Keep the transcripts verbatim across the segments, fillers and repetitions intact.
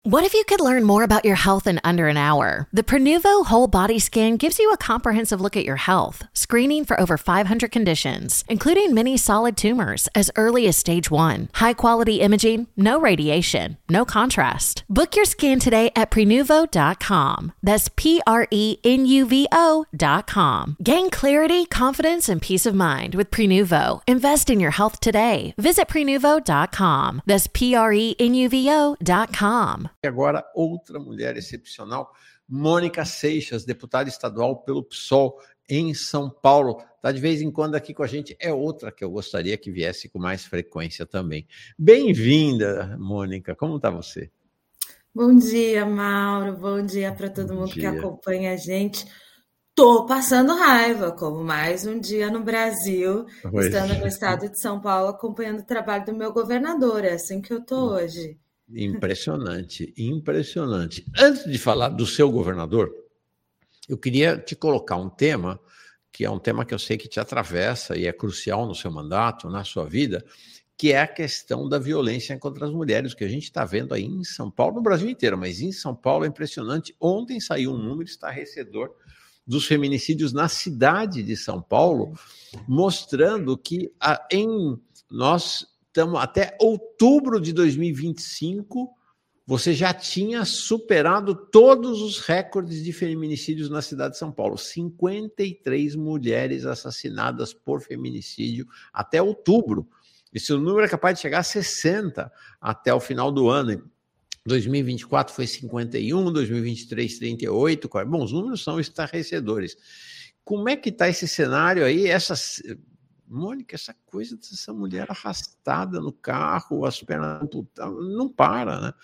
What if you could learn more about your health in under an hour? The Prenuvo Whole Body Scan gives you a comprehensive look at your health, screening for over five hundred conditions, including many solid tumors as early as stage one. High-quality imaging, no radiation, no contrast. Book your scan today at prenuvo dot com. That's P R E N U V O dot com. Gain clarity, confidence, and peace of mind with Prenuvo. Invest in your health today. Visit prenuvo dot com. That's P R E N U V O dot com. E agora, outra mulher excepcional, Mônica Seixas, deputada estadual pelo P SOL em São Paulo. Está de vez em quando aqui com a gente. É outra que eu gostaria que viesse com mais frequência também. Bem-vinda, Mônica. Como está você? Bom dia, Mauro. Bom dia para todo mundo que acompanha a gente. Tô passando raiva, como mais um dia no Brasil, pois. Estando no estado de São Paulo, acompanhando o trabalho do meu governador. É assim que eu tô hoje. Impressionante, impressionante. Antes de falar do seu governador, eu queria te colocar um tema, que é um tema que eu sei que te atravessa e é crucial no seu mandato, na sua vida, que é a questão da violência contra as mulheres, que a gente está vendo aí em São Paulo, no Brasil inteiro, mas em São Paulo é impressionante. Ontem saiu um número estarrecedor dos feminicídios na cidade de São Paulo, mostrando que a, em nós... Estamos até outubro de dois mil e vinte e cinco, você já tinha superado todos os recordes de feminicídios na cidade de São Paulo. cinquenta e três mulheres assassinadas por feminicídio até outubro. Esse número é capaz de chegar a sessenta até o final do ano. dois mil e vinte e quatro foi cinquenta e um, dois mil e vinte e três, trinta e oito. Bom, os números são estarrecedores. Como é que está esse cenário aí? Essas... Mônica, essa coisa dessa mulher arrastada no carro, as pernas amputadas, não para, né?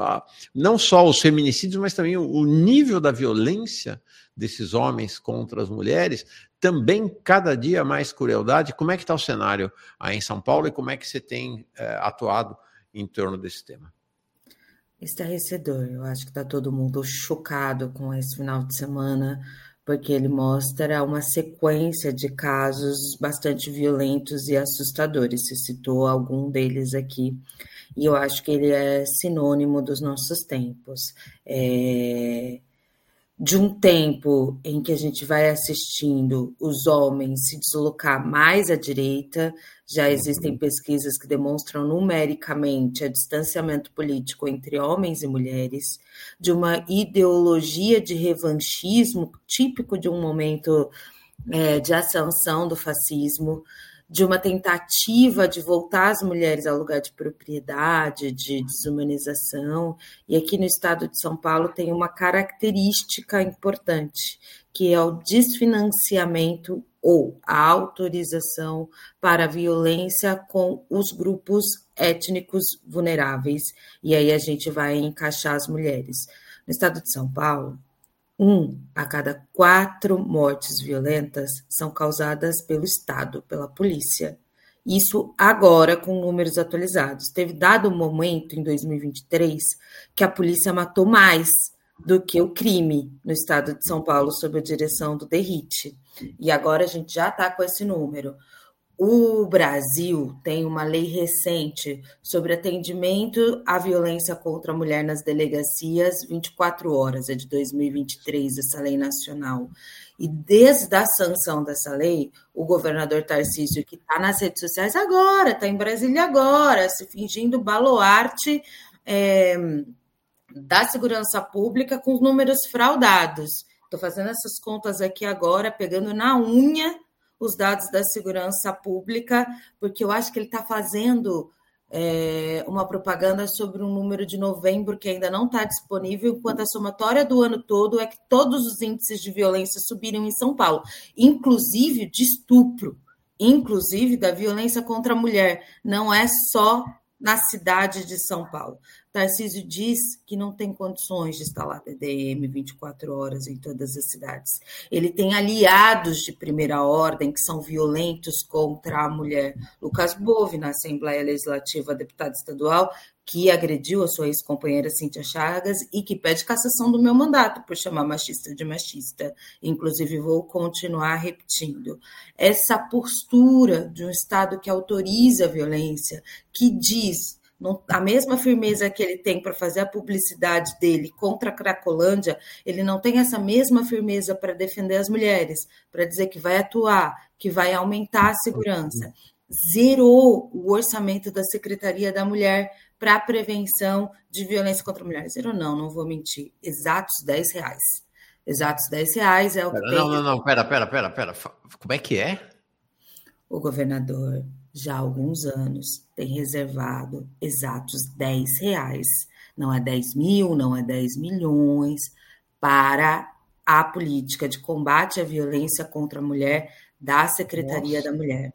Não só os feminicídios, mas também o nível da violência desses homens contra as mulheres, também cada dia mais crueldade. Como é que está o cenário aí em São Paulo e como é que você tem é, atuado em torno desse tema? Estarrecedor, eu acho que está todo mundo chocado com esse final de semana, porque ele mostra uma sequência de casos bastante violentos e assustadores. Você citou algum deles aqui, e eu acho que ele é sinônimo dos nossos tempos. É... De um tempo em que a gente vai assistindo os homens se deslocar mais à direita, já existem pesquisas que demonstram numericamente o distanciamento político entre homens e mulheres, de uma ideologia de revanchismo típico de um momento é, de ascensão do fascismo, de uma tentativa de voltar as mulheres ao lugar de propriedade, de desumanização. E aqui no estado de São Paulo tem uma característica importante, que é o desfinanciamento ou a autorização para a violência com os grupos étnicos vulneráveis. E aí a gente vai encaixar as mulheres. No estado de São Paulo, Um a cada quatro mortes violentas são causadas pelo Estado, pela polícia. Isso agora com números atualizados. Teve dado um momento, em dois mil e vinte e três, que a polícia matou mais do que o crime no estado de São Paulo, sob a direção do DERIT. E agora a gente já está com esse número. O Brasil tem uma lei recente sobre atendimento à violência contra a mulher nas delegacias vinte e quatro horas, é de dois mil e vinte e três, essa lei nacional. E desde a sanção dessa lei, o governador Tarcísio, que está nas redes sociais agora, está em Brasília agora, se fingindo baluarte é, da segurança pública com os números fraudados. Estou fazendo essas contas aqui agora, pegando na unha os dados da segurança pública, porque eu acho que ele está fazendo é, uma propaganda sobre um número de novembro que ainda não está disponível, enquanto a somatória do ano todo é que todos os índices de violência subiram em São Paulo, inclusive de estupro, inclusive da violência contra a mulher, não é só na cidade de São Paulo. Tarcísio diz que não tem condições de instalar T D M vinte e quatro horas em todas as cidades. Ele tem aliados de primeira ordem que são violentos contra a mulher. Lucas Bove, na Assembleia Legislativa, deputado estadual, que agrediu a sua ex-companheira Cíntia Chagas e que pede cassação do meu mandato por chamar machista de machista. Inclusive, vou continuar repetindo. Essa postura de um Estado que autoriza a violência, que diz Não, a mesma firmeza que ele tem para fazer a publicidade dele contra a Cracolândia, ele não tem essa mesma firmeza para defender as mulheres, para dizer que vai atuar, que vai aumentar a segurança. Zerou o orçamento da Secretaria da Mulher para a prevenção de violência contra a mulher. Zerou não, não vou mentir. Exatos dez reais. Exatos dez reais é o que pera, tem... Não, não, não, pera, pera, pera, pera. Como é que é? O governador, já há alguns anos, tem reservado exatos dez reais, não é dez mil, não é dez milhões, para a política de combate à violência contra a mulher da Secretaria Nossa. da Mulher.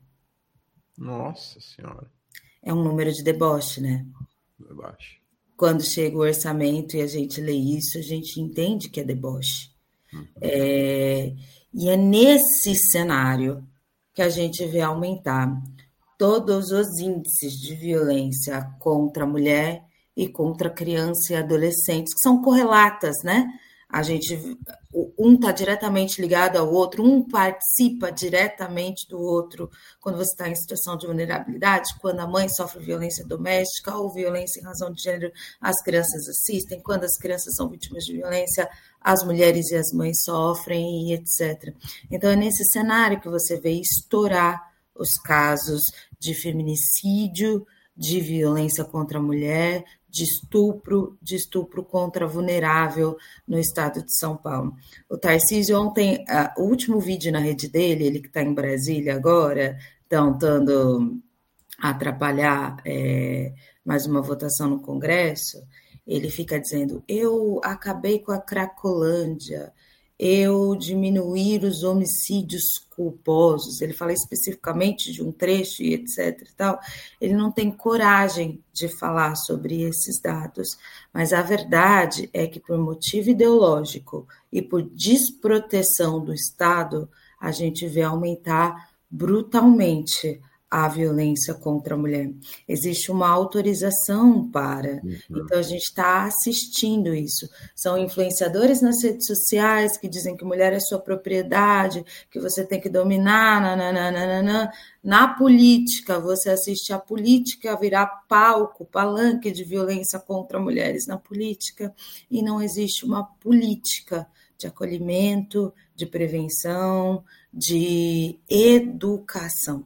Nossa Senhora. É um número de deboche, né? Deboche. Quando chega o orçamento e a gente lê isso, a gente entende que é deboche. Uhum. É... E é nesse cenário que a gente vê aumentar todos os índices de violência contra a mulher e contra a criança e adolescentes, que são correlatas, né? A gente, um está diretamente ligado ao outro, um participa diretamente do outro quando você está em situação de vulnerabilidade, quando a mãe sofre violência doméstica ou violência em razão de gênero, as crianças assistem, quando as crianças são vítimas de violência, as mulheres e as mães sofrem, e etcétera. Então, é nesse cenário que você vê estourar os casos de feminicídio, de violência contra a mulher, de estupro, de estupro contra vulnerável no estado de São Paulo. O Tarcísio ontem, uh, o último vídeo na rede dele, ele que está em Brasília agora, tentando atrapalhar é, mais uma votação no Congresso, ele fica dizendo, eu acabei com a Cracolândia, eu diminuir os homicídios culposos, ele fala especificamente de um trecho e etc e tal, ele não tem coragem de falar sobre esses dados, mas a verdade é que por motivo ideológico e por desproteção do Estado, a gente vê aumentar brutalmente a violência contra a mulher. Existe uma autorização para. Uhum. Então, a gente está assistindo isso. São influenciadores nas redes sociais que dizem que mulher é sua propriedade, que você tem que dominar, nananana. Na política, você assiste a política virar palco, palanque de violência contra mulheres na política, e não existe uma política de acolhimento, de prevenção, de educação.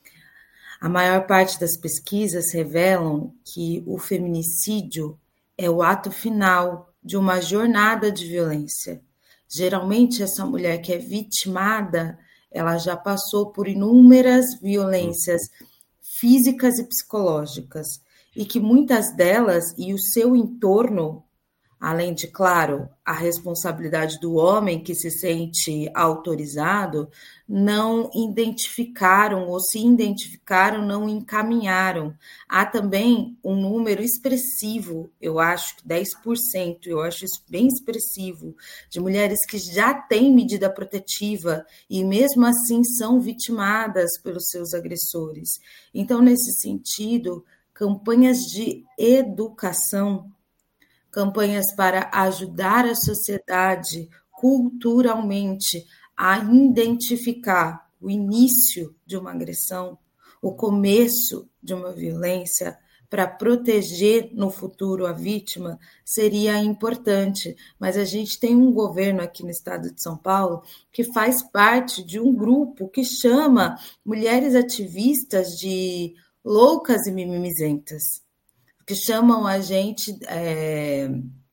A maior parte das pesquisas revelam que o feminicídio é o ato final de uma jornada de violência. Geralmente, essa mulher que é vitimada, ela já passou por inúmeras violências físicas e psicológicas, e que muitas delas e o seu entorno, além de, claro, a responsabilidade do homem que se sente autorizado, não identificaram, ou se identificaram, não encaminharam. Há também um número expressivo, eu acho que dez por cento, eu acho isso bem expressivo, de mulheres que já têm medida protetiva e mesmo assim são vitimadas pelos seus agressores. Então, nesse sentido, campanhas de educação, campanhas para ajudar a sociedade culturalmente a identificar o início de uma agressão, o começo de uma violência, para proteger no futuro a vítima, seria importante. Mas a gente tem um governo aqui no estado de São Paulo que faz parte de um grupo que chama mulheres ativistas de loucas e mimimizentas, que chamam a gente é,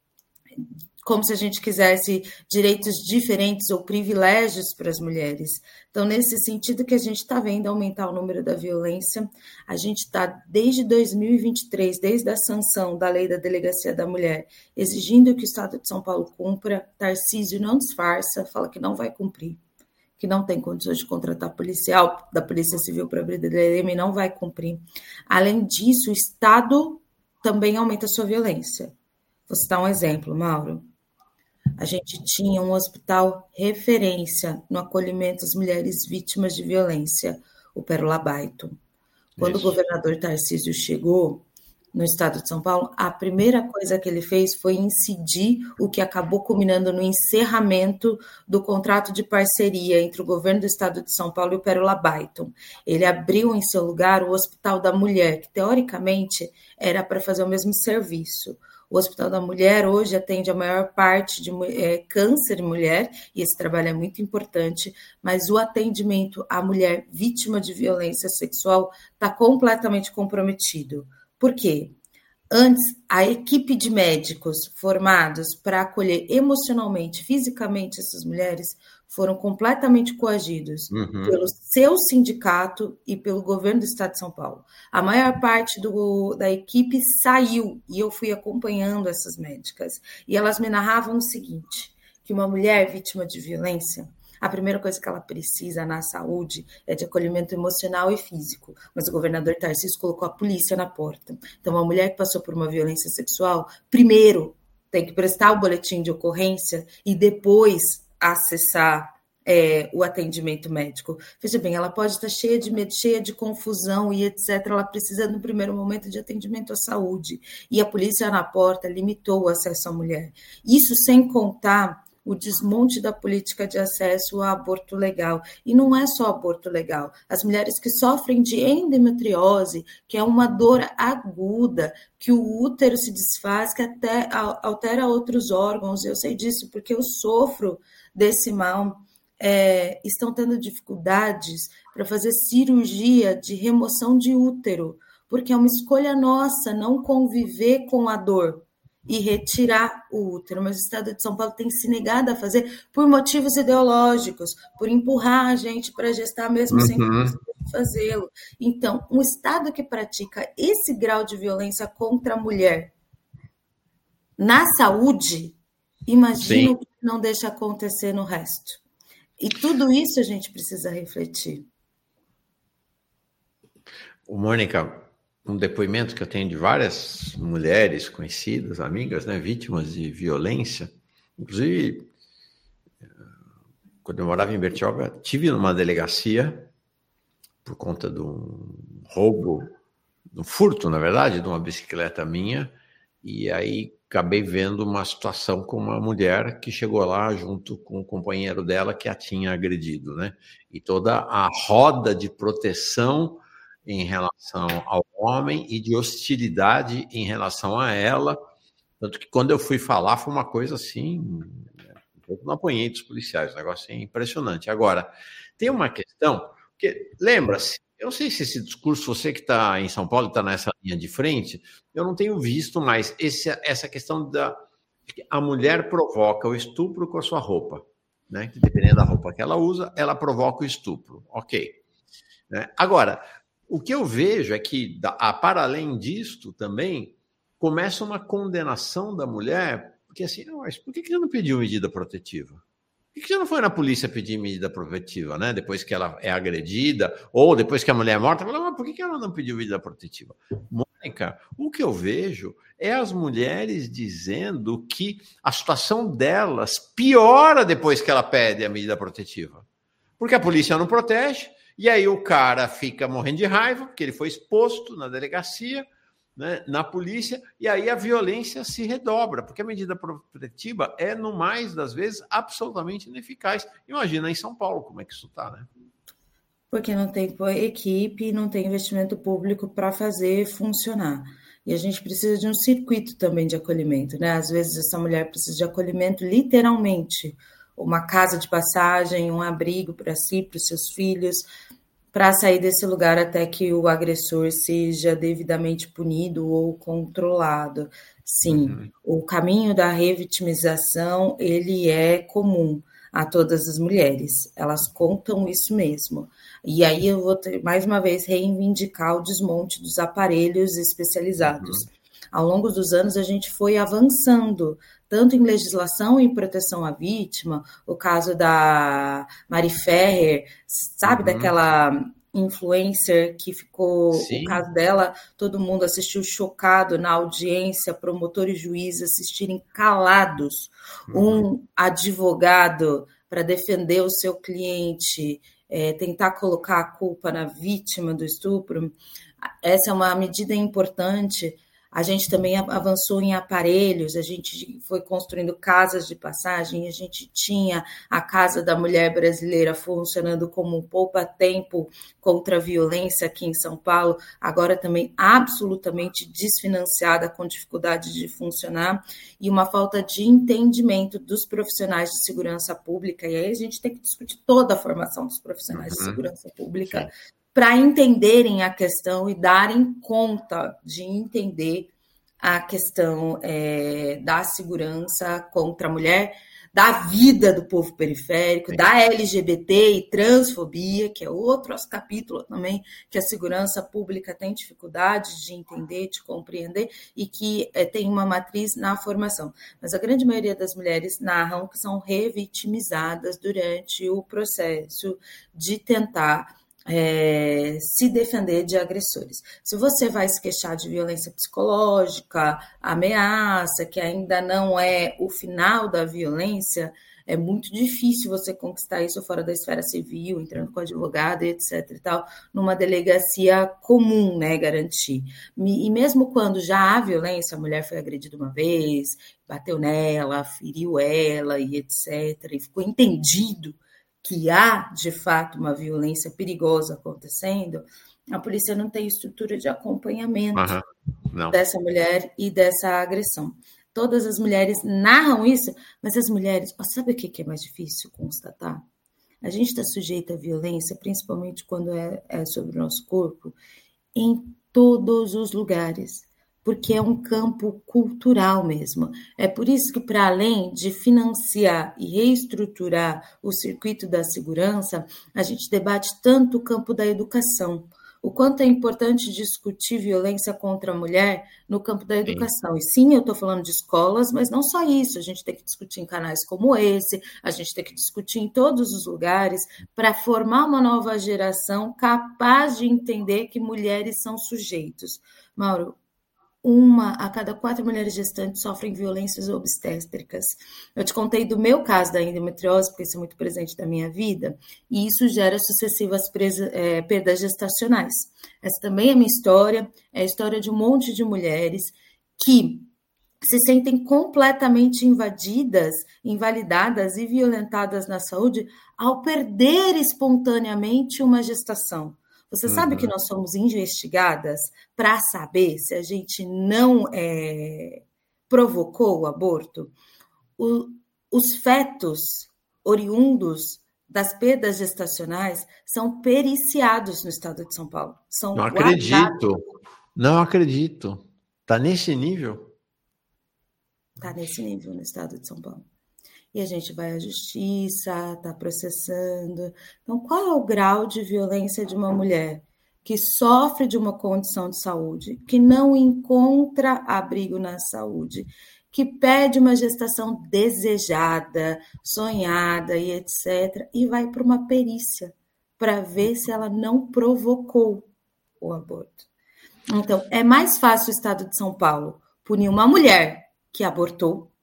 como se a gente quisesse direitos diferentes ou privilégios para as mulheres. Então, nesse sentido que a gente está vendo aumentar o número da violência, a gente está, desde dois mil e vinte e três, desde a sanção da Lei da Delegacia da Mulher, exigindo que o Estado de São Paulo cumpra. Tarcísio não disfarça, fala que não vai cumprir, que não tem condições de contratar policial da Polícia Civil para abrir D D M, não vai cumprir. Além disso, o Estado também aumenta a sua violência. Vou citar um exemplo, Mauro. A gente tinha um hospital referência no acolhimento às mulheres vítimas de violência, o Pérola Baito. Quando Isso. o governador Tarcísio chegou, no estado de São Paulo, a primeira coisa que ele fez foi incidir o que acabou culminando no encerramento do contrato de parceria entre o governo do estado de São Paulo e o Pérola Byton. Ele abriu em seu lugar o Hospital da Mulher, que teoricamente era para fazer o mesmo serviço. O Hospital da Mulher hoje atende a maior parte de é, câncer em mulher, e esse trabalho é muito importante, mas o atendimento à mulher vítima de violência sexual está completamente comprometido. Por quê? Antes, a equipe de médicos formados para acolher emocionalmente, fisicamente essas mulheres foram completamente coagidos uhum. pelo seu sindicato e pelo governo do estado de São Paulo. A maior parte do, da equipe saiu e eu fui acompanhando essas médicas. E elas me narravam o seguinte, que uma mulher vítima de violência, a primeira coisa que ela precisa na saúde é de acolhimento emocional e físico. Mas o governador Tarcísio colocou a polícia na porta. Então, uma mulher que passou por uma violência sexual, primeiro tem que prestar o boletim de ocorrência e depois acessar é, o atendimento médico. Veja bem, ela pode estar cheia de medo, cheia de confusão e etcétera. Ela precisa, no primeiro momento, de atendimento à saúde. E a polícia na porta limitou o acesso à mulher. Isso sem contar o desmonte da política de acesso ao aborto legal. E não é só aborto legal. As mulheres que sofrem de endometriose, que é uma dor aguda, que o útero se desfaz, que até altera outros órgãos, eu sei disso porque eu sofro desse mal, é, estão tendo dificuldades para fazer cirurgia de remoção de útero, porque é uma escolha nossa não conviver com a dor e retirar o útero, mas o estado de São Paulo tem se negado a fazer por motivos ideológicos, por empurrar a gente para gestar mesmo uhum. sem conseguir fazê-lo. Então, um estado que pratica esse grau de violência contra a mulher na saúde, imagina o que não deixa acontecer no resto. E tudo isso a gente precisa refletir. Ô, Mônica, um depoimento que eu tenho de várias mulheres conhecidas, amigas, né, vítimas de violência. Inclusive, quando eu morava em Bertioga, tive numa delegacia por conta de um roubo, de um furto, na verdade, de uma bicicleta minha, e aí acabei vendo uma situação com uma mulher que chegou lá junto com o companheiro dela que a tinha agredido, né? E toda a roda de proteção em relação ao homem e de hostilidade em relação a ela, tanto que quando eu fui falar foi uma coisa assim, eu não apanhei dos policiais, um negócio assim, impressionante. Agora, tem uma questão, porque lembra-se, eu não sei se esse discurso, você que está em São Paulo, está nessa linha de frente, eu não tenho visto mais esse, essa questão da que a mulher provoca o estupro com a sua roupa, né? Que dependendo da roupa que ela usa, ela provoca o estupro, ok. Né? Agora, o que eu vejo é que, para além disto, também começa uma condenação da mulher, porque assim, mas por que você não pediu medida protetiva? Por que você não foi na polícia pedir medida protetiva, né? Depois que ela é agredida, ou depois que a mulher é morta, fala, mas por que ela não pediu medida protetiva? Mônica, o que eu vejo é as mulheres dizendo que a situação delas piora depois que ela pede a medida protetiva. Porque a polícia não protege, e aí o cara fica morrendo de raiva, porque ele foi exposto na delegacia, né, na polícia, e aí a violência se redobra, porque a medida protetiva é, no mais das vezes, absolutamente ineficaz. Imagina em São Paulo como é que isso está, né? Porque não tem equipe, não tem investimento público para fazer funcionar. E a gente precisa de um circuito também de acolhimento, né? Às vezes essa mulher precisa de acolhimento literalmente, uma casa de passagem, um abrigo para si, para os seus filhos, para sair desse lugar até que o agressor seja devidamente punido ou controlado. Sim, uhum. O caminho da revitimização, ele é comum a todas as mulheres, elas contam isso mesmo. E aí eu vou, ter, mais uma vez, reivindicar o desmonte dos aparelhos especializados. Uhum. Ao longo dos anos, a gente foi avançando, tanto em legislação e proteção à vítima, o caso da Mari Ferrer, sabe, uhum. daquela influencer que ficou, Sim. o caso dela, todo mundo assistiu chocado na audiência, promotor e juiz assistirem calados, uhum. um advogado para defender o seu cliente, é, tentar colocar a culpa na vítima do estupro. Essa é uma medida importante. A gente também avançou em aparelhos, a gente foi construindo casas de passagem, a gente tinha a Casa da Mulher Brasileira funcionando como um poupa-tempo contra a violência aqui em São Paulo, agora também absolutamente desfinanciada, com dificuldade de funcionar, e uma falta de entendimento dos profissionais de segurança pública, e aí a gente tem que discutir toda a formação dos profissionais de segurança pública, para entenderem a questão e darem conta de entender a questão é, da segurança contra a mulher, da vida do povo periférico, Sim. da L G B T e transfobia, que é outro capítulo também, que a segurança pública tem dificuldade de entender, de compreender, e que é, tem uma matriz na formação. Mas a grande maioria das mulheres narram que são revitimizadas durante o processo de tentar É, se defender de agressores. Se você vai se queixar de violência psicológica, ameaça, que ainda não é o final da violência, é muito difícil você conquistar isso fora da esfera civil, entrando com advogado, etc e tal, numa delegacia comum, né, garantir. E mesmo quando já há violência, a mulher foi agredida uma vez, bateu nela, feriu ela e etc, e ficou entendido que há, de fato, uma violência perigosa acontecendo, a polícia não tem estrutura de acompanhamento uhum. não. dessa mulher e dessa agressão. Todas as mulheres narram isso, mas as mulheres... Sabe o que é mais difícil constatar? A gente está sujeito à violência, principalmente quando é, é sobre o nosso corpo, em todos os lugares, porque é um campo cultural mesmo. É por isso que, para além de financiar e reestruturar o circuito da segurança, a gente debate tanto o campo da educação. O quanto é importante discutir violência contra a mulher no campo da educação. Sim. E sim, eu estou falando de escolas, mas não só isso. A gente tem que discutir em canais como esse, a gente tem que discutir em todos os lugares para formar uma nova geração capaz de entender que mulheres são sujeitos. Mauro, uma a cada quatro mulheres gestantes sofrem violências obstétricas. Eu te contei do meu caso da endometriose, porque isso é muito presente na minha vida, e isso gera sucessivas presa, é, perdas gestacionais. Essa também é minha história, é a história de um monte de mulheres que se sentem completamente invadidas, invalidadas e violentadas na saúde ao perder espontaneamente uma gestação. Você uhum. sabe que nós somos investigadas para saber se a gente não é, provocou o aborto? O, os fetos oriundos das perdas gestacionais são periciados no estado de São Paulo. São não acredito, guardados. não acredito. Está nesse nível? Está nesse nível no estado de São Paulo. E a gente vai à justiça, está processando. Então, qual é o grau de violência de uma mulher que sofre de uma condição de saúde, que não encontra abrigo na saúde, que pede uma gestação desejada, sonhada e etcétera, e vai para uma perícia para ver se ela não provocou o aborto? Então, é mais fácil o estado de São Paulo punir uma mulher que abortou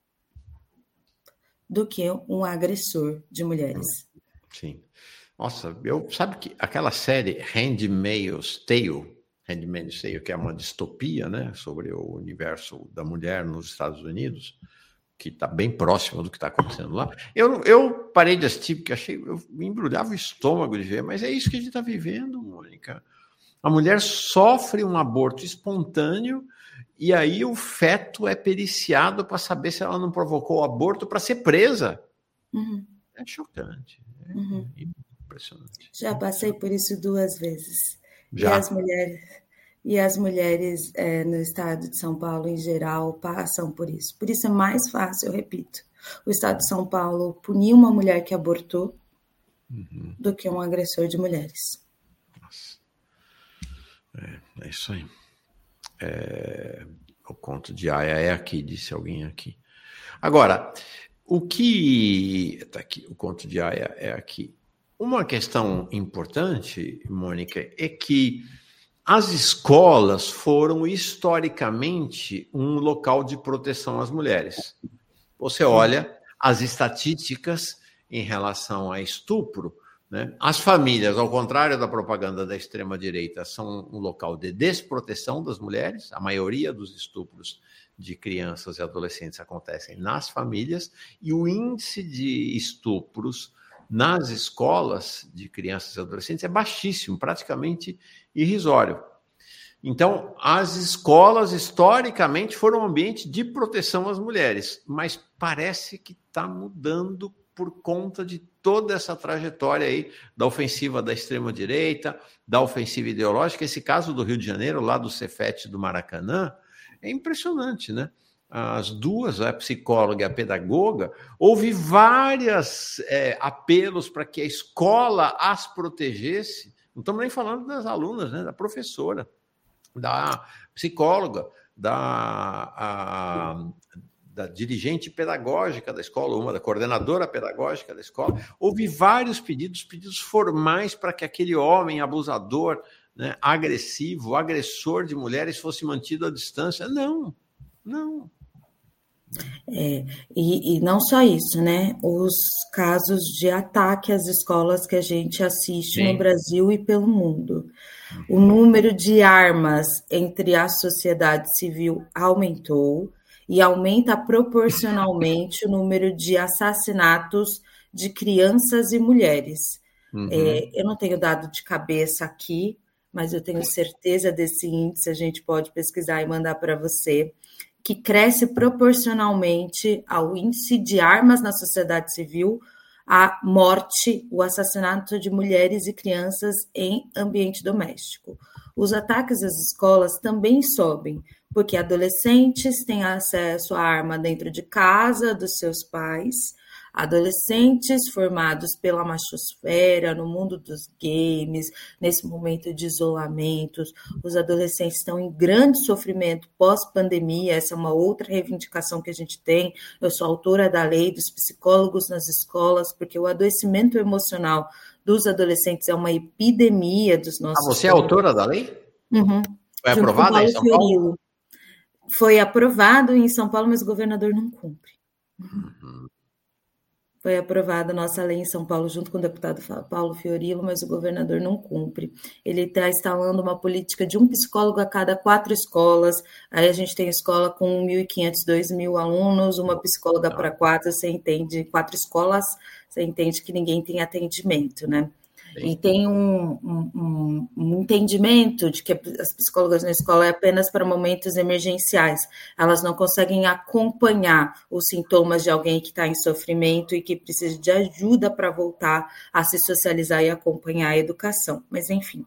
do que um agressor de mulheres. Sim. Nossa, eu sabe que aquela série Handmaid's Tale, Handmaid's Tale, que é uma distopia, né, sobre o universo da mulher nos Estados Unidos, que está bem próximo do que está acontecendo lá. Eu, eu parei de assistir porque achei, eu me embrulhava o estômago de ver, mas é isso que a gente está vivendo, Mônica. A mulher sofre um aborto espontâneo e aí o feto é periciado para saber se ela não provocou o aborto para ser presa. Uhum. É chocante. É uhum. impressionante. Já passei por isso duas vezes. Já. E as mulheres, e as mulheres é, no estado de São Paulo, em geral, passam por isso. Por isso é mais fácil, eu repito, o estado de São Paulo punir uma mulher que abortou uhum. do que um agressor de mulheres. Nossa. É, é isso aí. É, o conto de Aya é aqui, disse alguém aqui. Agora, o que... Tá aqui, o conto de Aya é aqui. Uma questão importante, Mônica, é que as escolas foram historicamente um local de proteção às mulheres. Você olha as estatísticas em relação a estupro, né? As famílias, ao contrário da propaganda da extrema-direita, são um local de desproteção das mulheres. A maioria dos estupros de crianças e adolescentes acontecem nas famílias, e o índice de estupros nas escolas de crianças e adolescentes é baixíssimo, praticamente irrisório. Então, as escolas, historicamente, foram um ambiente de proteção às mulheres, mas parece que está mudando por conta de toda essa trajetória aí da ofensiva da extrema-direita, da ofensiva ideológica. Esse caso do Rio de Janeiro, lá do Cefet do Maracanã, é impressionante, né? As duas, a psicóloga e a pedagoga, houve vários é, apelos para que a escola as protegesse. Não estamos nem falando das alunas, né? Da professora, da psicóloga, da, a, da dirigente pedagógica da escola, uma da coordenadora pedagógica da escola. Houve vários pedidos, pedidos formais para que aquele homem abusador, né, agressivo, agressor de mulheres fosse mantido à distância. Não, não. É, e, e não só isso, né? Os casos de ataque às escolas que a gente assiste Sim. no Brasil e pelo mundo. O número de armas entre a sociedade civil aumentou e aumenta proporcionalmente o número de assassinatos de crianças e mulheres. Uhum. É, eu não tenho dado de cabeça aqui, mas eu tenho certeza desse índice, a gente pode pesquisar e mandar para você, que cresce proporcionalmente ao índice de armas na sociedade civil, a morte, o assassinato de mulheres e crianças em ambiente doméstico. Os ataques às escolas também sobem, porque adolescentes têm acesso à arma dentro de casa dos seus pais, adolescentes formados pela machosfera, no mundo dos games, nesse momento de isolamento, os adolescentes estão em grande sofrimento pós-pandemia, essa é uma outra reivindicação que a gente tem. Eu sou autora da lei dos psicólogos nas escolas, porque o adoecimento emocional dos adolescentes é uma epidemia dos nossos... Ah, você é autora da lei? Uhum. Foi aprovada em São Paulo? Foi aprovado em São Paulo, mas o governador não cumpre. Uhum. Foi aprovada a nossa lei em São Paulo junto com o deputado Paulo Fiorilo, mas o governador não cumpre. Ele está instalando uma política de um psicólogo a cada quatro escolas. Aí a gente tem escola com mil e quinhentos, dois mil alunos, uma psicóloga para quatro, você entende, quatro escolas, você entende que ninguém tem atendimento, né? E tem um, um, um entendimento de que as psicólogas na escola é apenas para momentos emergenciais. Elas não conseguem acompanhar os sintomas de alguém que está em sofrimento e que precisa de ajuda para voltar a se socializar e acompanhar a educação. Mas, enfim,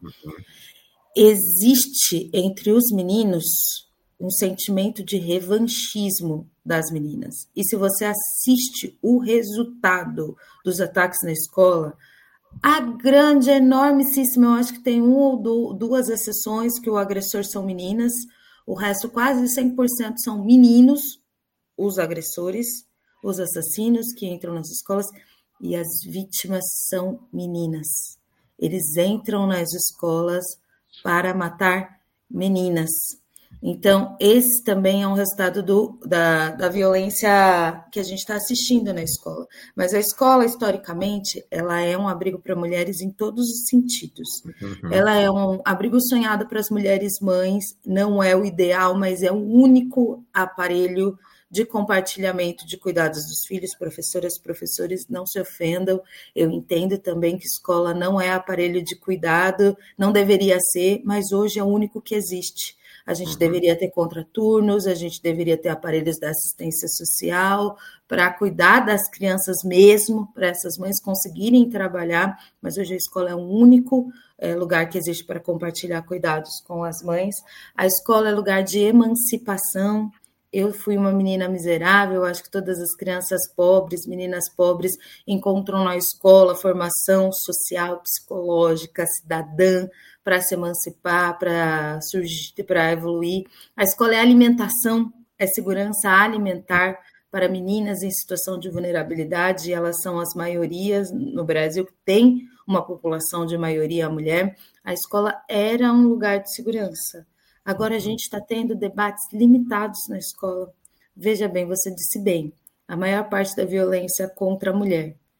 existe entre os meninos um sentimento de revanchismo das meninas. E se você assiste o resultado dos ataques na escola, a grande, enormíssima, eu acho que tem uma ou duas exceções que o agressor são meninas, o resto, quase cem por cento, são meninos, os agressores, os assassinos que entram nas escolas, e as vítimas são meninas. Eles entram nas escolas para matar meninas. Então, esse também é um resultado do, da, da violência que a gente está assistindo na escola. Mas a escola, historicamente, ela é um abrigo para mulheres em todos os sentidos. Uhum. Ela é um abrigo sonhado para as mulheres mães, não é o ideal, mas é o único aparelho de compartilhamento de cuidados dos filhos. Professoras, professores, não se ofendam. Eu entendo também que escola não é aparelho de cuidado, não deveria ser, mas hoje é o único que existe. A gente uhum. deveria ter contraturnos, a gente deveria ter aparelhos da assistência social para cuidar das crianças mesmo, para essas mães conseguirem trabalhar, mas hoje a escola é o único é, lugar que existe para compartilhar cuidados com as mães. A escola é lugar de emancipação. Eu fui uma menina miserável, acho que todas as crianças pobres, meninas pobres, encontram na escola formação social, psicológica, cidadã, para se emancipar, para surgir, para evoluir. A escola é alimentação, é segurança alimentar para meninas em situação de vulnerabilidade, e elas são as maiorias no Brasil, que tem uma população de maioria mulher. A escola era um lugar de segurança. Agora a gente está tendo debates limitados na escola. Veja bem, você disse bem, a maior parte da violência contra a mulher,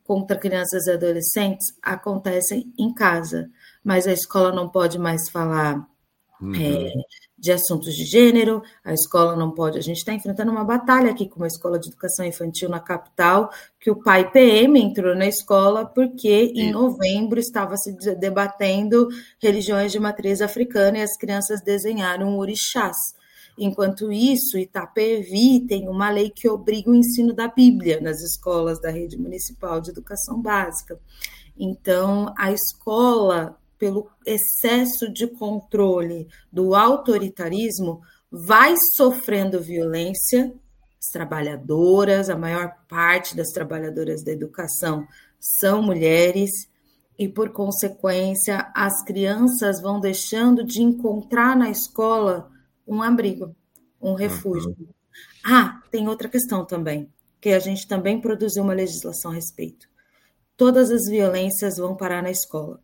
contra crianças e adolescentes acontecem em casa, mas a escola não pode mais falar uhum. é, de assuntos de gênero, a escola não pode... A gente está enfrentando uma batalha aqui com uma escola de educação infantil na capital, que o pai P M entrou na escola porque em novembro estava se debatendo religiões de matriz africana e as crianças desenharam orixás. Enquanto isso, Itapevi tem uma lei que obriga o ensino da Bíblia nas escolas da rede municipal de educação básica. Então, a escola, pelo excesso de controle do autoritarismo, vai sofrendo violência. As trabalhadoras, a maior parte das trabalhadoras da educação são mulheres, e, por consequência, as crianças vão deixando de encontrar na escola um abrigo, um refúgio. Uhum. Ah, tem outra questão também, que a gente também produziu uma legislação a respeito. Todas as violências vão parar na escola.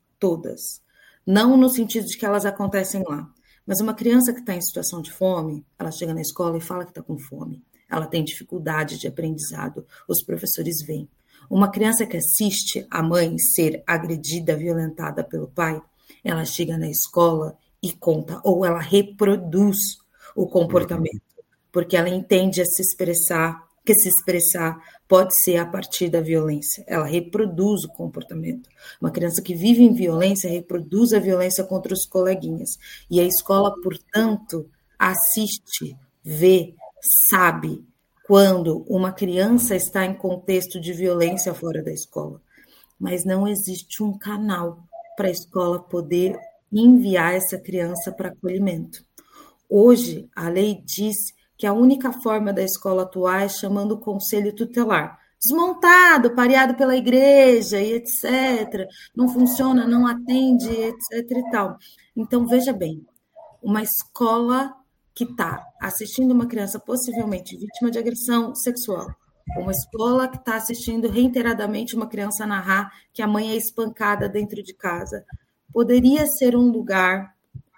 Todas. Não no sentido de que elas acontecem lá, mas uma criança que está em situação de fome, ela chega na escola e fala que está com fome. Ela tem dificuldade de aprendizado, os professores veem. Uma criança que assiste a mãe ser agredida, violentada pelo pai, ela chega na escola e conta, ou ela reproduz o comportamento, porque ela entende a se expressar, que se expressar pode ser a partir da violência. Ela reproduz o comportamento. Uma criança que vive em violência reproduz a violência contra os coleguinhas. E a escola, portanto, assiste, vê, sabe quando uma criança está em contexto de violência fora da escola. Mas não existe um canal para a escola poder enviar essa criança para acolhimento. Hoje, a lei diz que a única forma da escola atuar é chamando o conselho tutelar. Desmontado, pareado pela igreja e etcétera. Não funciona, não atende, etc e tal. Então, veja bem, uma escola que está assistindo uma criança possivelmente vítima de agressão sexual, uma escola que está assistindo reiteradamente uma criança narrar que a mãe é espancada dentro de casa, poderia ser um lugar,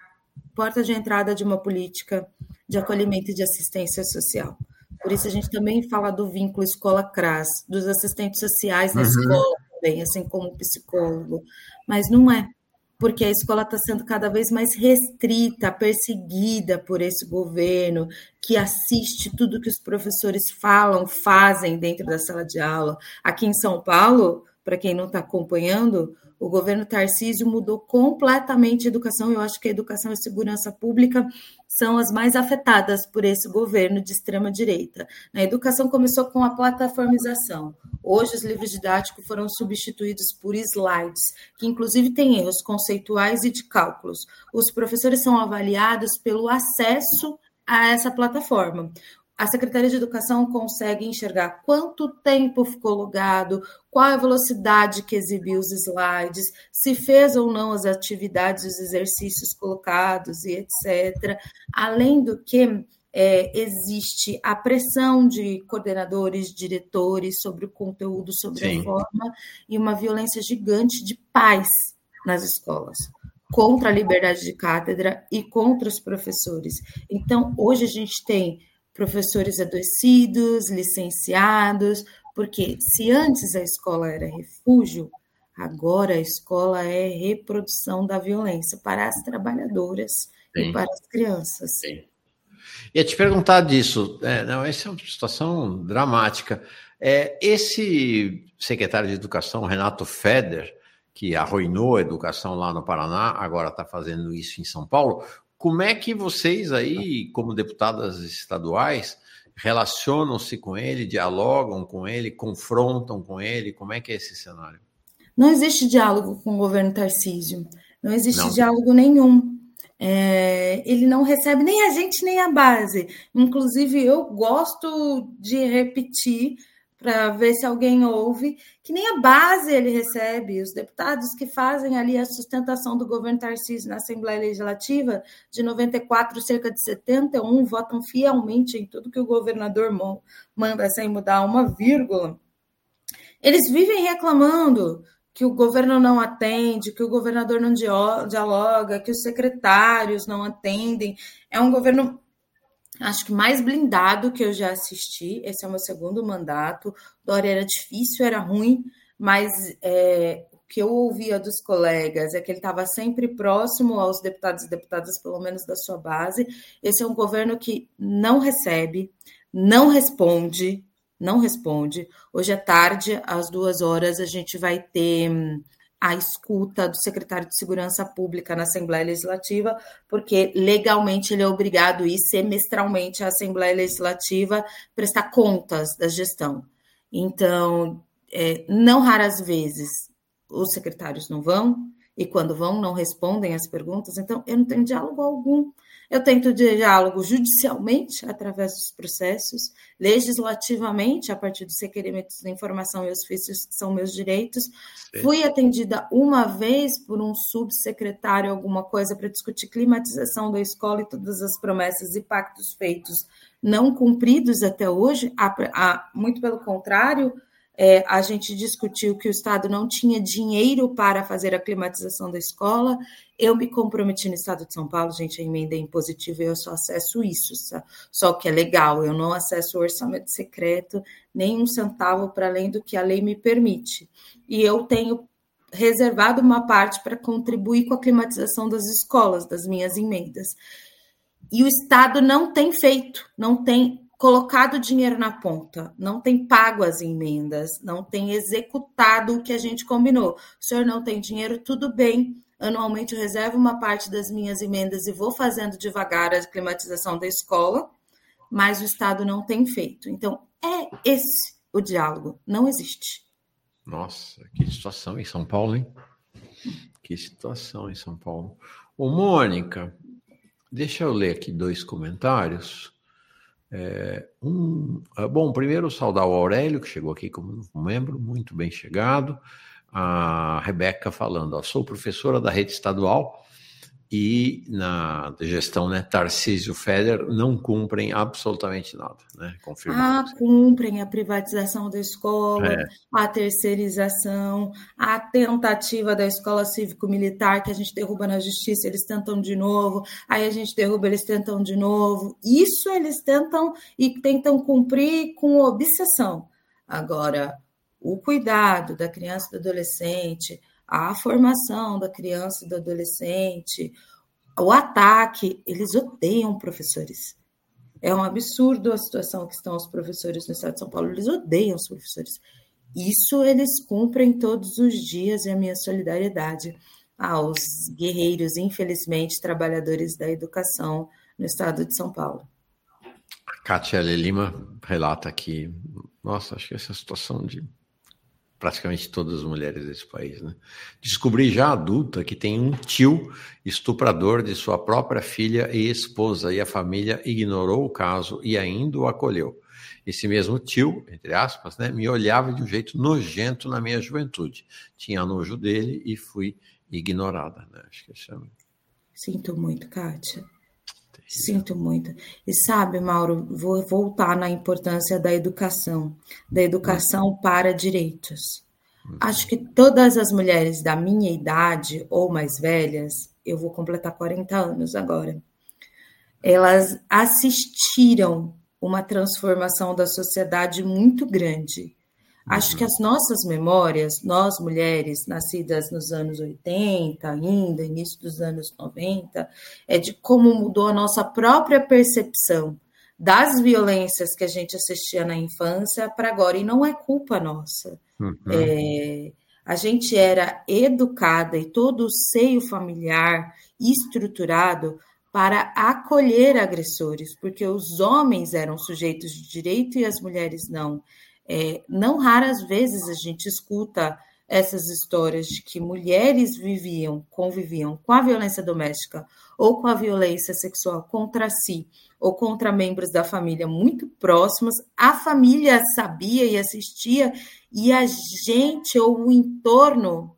porta de entrada de uma política de acolhimento e de assistência social. Por isso a gente também fala do vínculo escola-C R A S, dos assistentes sociais na uhum. escola também, assim como o psicólogo. Mas não é, porque a escola está sendo cada vez mais restrita, perseguida por esse governo, que assiste tudo que os professores falam, fazem dentro da sala de aula. Aqui em São Paulo, para quem não está acompanhando, o governo Tarcísio mudou completamente a educação. Eu acho que a educação e a segurança pública são as mais afetadas por esse governo de extrema-direita. A educação começou com a plataformização. Hoje, os livros didáticos foram substituídos por slides, que inclusive têm erros conceituais e de cálculos. Os professores são avaliados pelo acesso a essa plataforma. A Secretaria de Educação consegue enxergar quanto tempo ficou logado, qual a velocidade que exibiu os slides, se fez ou não as atividades, os exercícios colocados e etcétera. Além do que, é, existe a pressão de coordenadores, diretores sobre o conteúdo, sobre Sim. a forma, e uma violência gigante de pais nas escolas, contra a liberdade de cátedra e contra os professores. Então, hoje a gente tem professores adoecidos, licenciados, porque se antes a escola era refúgio, agora a escola é reprodução da violência para as trabalhadoras Sim. e para as crianças. Sim. Ia te perguntar disso, é, não, essa é uma situação dramática. É, esse secretário de Educação, Renato Feder, que arruinou a educação lá no Paraná, agora está fazendo isso em São Paulo. Como é que vocês aí, como deputadas estaduais, relacionam-se com ele, dialogam com ele, confrontam com ele? Como é que é esse cenário? Não existe diálogo com o governo Tarcísio. Não existe não. diálogo nenhum. É, ele não recebe nem a gente, nem a base. Inclusive, eu gosto de repetir para ver se alguém ouve, que nem a base ele recebe. Os deputados que fazem ali a sustentação do governo Tarcísio na Assembleia Legislativa, de noventa e quatro, cerca de setenta e um, votam fielmente em tudo que o governador manda sem mudar uma vírgula. Eles vivem reclamando que o governo não atende, que o governador não dialoga, que os secretários não atendem. É um governo acho que mais blindado que eu já assisti. Esse é o meu segundo mandato. Dória era difícil, era ruim, mas é, o que eu ouvia dos colegas é que ele estava sempre próximo aos deputados e deputadas, pelo menos da sua base. Esse é um governo que não recebe, não responde, não responde. Hoje à tarde, às duas horas, a gente vai ter a escuta do secretário de Segurança Pública na Assembleia Legislativa, porque legalmente ele é obrigado a ir semestralmente à Assembleia Legislativa prestar contas da gestão. Então, é, não raras vezes os secretários não vão, e quando vão não respondem as perguntas, então eu não tenho diálogo algum. Eu tento diálogo judicialmente, através dos processos, legislativamente, a partir dos requerimentos de informação e ofícios, que são meus direitos. Sim. Fui atendida uma vez por um subsecretário, alguma coisa, para discutir climatização da escola e todas as promessas e pactos feitos não cumpridos até hoje. Há, há, muito pelo contrário, é, a gente discutiu que o Estado não tinha dinheiro para fazer a climatização da escola. Eu me comprometi no Estado de São Paulo, gente, a emenda é impositiva e eu só acesso isso, só que é legal, eu não acesso o orçamento secreto, nem um centavo para além do que a lei me permite. E eu tenho reservado uma parte para contribuir com a climatização das escolas, das minhas emendas. E o Estado não tem feito, não tem colocado dinheiro na ponta, não tem pago as emendas, não tem executado o que a gente combinou. O senhor não tem dinheiro, tudo bem, anualmente eu reservo uma parte das minhas emendas e vou fazendo devagar a climatização da escola, mas o Estado não tem feito. Então, é esse o diálogo, não existe. Nossa, que situação em São Paulo, hein? Que situação em São Paulo. Ô, Mônica, deixa eu ler aqui dois comentários. É, um, bom, primeiro saudar o Aurélio, que chegou aqui como membro, muito bem chegado. A Rebeca falando, ó, sou professora da rede estadual e na gestão, né, Tarcísio Feder, não cumprem absolutamente nada, né? Ah, cumprem a privatização da escola, é. a terceirização, a tentativa da escola cívico-militar, que a gente derruba na justiça, eles tentam de novo, aí a gente derruba, eles tentam de novo. Isso eles tentam e tentam cumprir com obsessão. Agora, o cuidado da criança e do adolescente, a formação da criança e do adolescente, o ataque, eles odeiam professores. É um absurdo a situação que estão os professores no estado de São Paulo, eles odeiam os professores. Isso eles cumprem todos os dias, e a minha solidariedade aos guerreiros, infelizmente, trabalhadores da educação no estado de São Paulo. A Kátia Lima relata que, nossa, acho que essa situação de praticamente todas as mulheres desse país, né? Descobri já adulta que tem um tio estuprador de sua própria filha e esposa, e a família ignorou o caso e ainda o acolheu. Esse mesmo tio, entre aspas, né, me olhava de um jeito nojento na minha juventude. Tinha nojo dele e fui ignorada, né? Acho que isso é... Sinto muito, Kátia. Sinto muito. E sabe, Mauro, vou voltar na importância da educação, da educação uhum. para direitos. Uhum. Acho que todas as mulheres da minha idade ou mais velhas, eu vou completar quarenta anos agora, elas assistiram uma transformação da sociedade muito grande. Acho uhum. que as nossas memórias, nós mulheres nascidas nos anos oitenta ainda, início dos anos noventa, é de como mudou a nossa própria percepção das violências que a gente assistia na infância para agora, e não é culpa nossa. Uhum. É, a gente era educada e todo o seio familiar estruturado para acolher agressores, porque os homens eram sujeitos de direito e as mulheres não. É, não raras vezes a gente escuta essas histórias de que mulheres viviam, conviviam com a violência doméstica ou com a violência sexual contra si ou contra membros da família muito próximos. A família sabia e assistia e a gente ou o entorno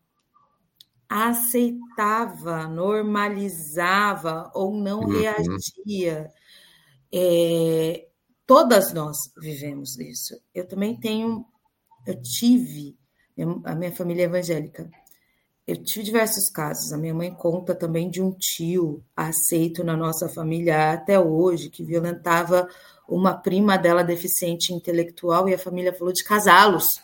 aceitava, normalizava ou não uhum. reagia. É, Todas nós vivemos isso. Eu também tenho, eu tive, a minha família é evangélica, eu tive diversos casos. A minha mãe conta também de um tio aceito na nossa família até hoje, que violentava uma prima dela deficiente intelectual, e a família falou de casá-los.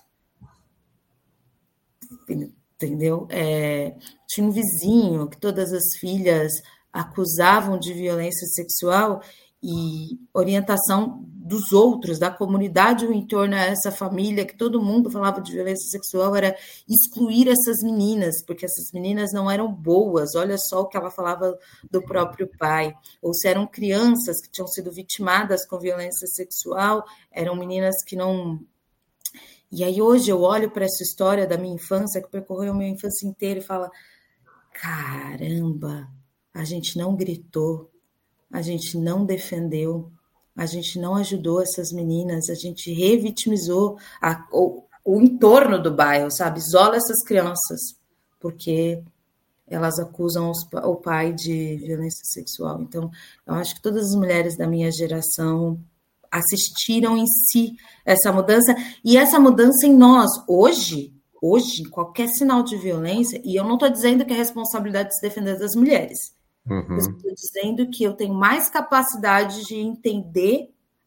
Entendeu? É, tinha um vizinho que todas as filhas acusavam de violência sexual, e orientação dos outros, da comunidade em torno a essa família, que todo mundo falava de violência sexual, era excluir essas meninas, porque essas meninas não eram boas. Olha só o que ela falava do próprio pai. Ou se eram crianças que tinham sido vitimadas com violência sexual, eram meninas que não... E aí hoje eu olho para essa história da minha infância, que percorreu a minha infância inteira, e falo, caramba, a gente não gritou, a gente não defendeu, a gente não ajudou essas meninas, a gente revitimizou a, o, o entorno do bairro, sabe? Isola essas crianças, porque elas acusam os, o pai de violência sexual. Então, eu acho que todas as mulheres da minha geração assistiram em si essa mudança, e essa mudança em nós, hoje, hoje, qualquer sinal de violência, e eu não estou dizendo que é responsabilidade de se defender das mulheres, uhum. Eu estou dizendo que eu tenho mais capacidade de entender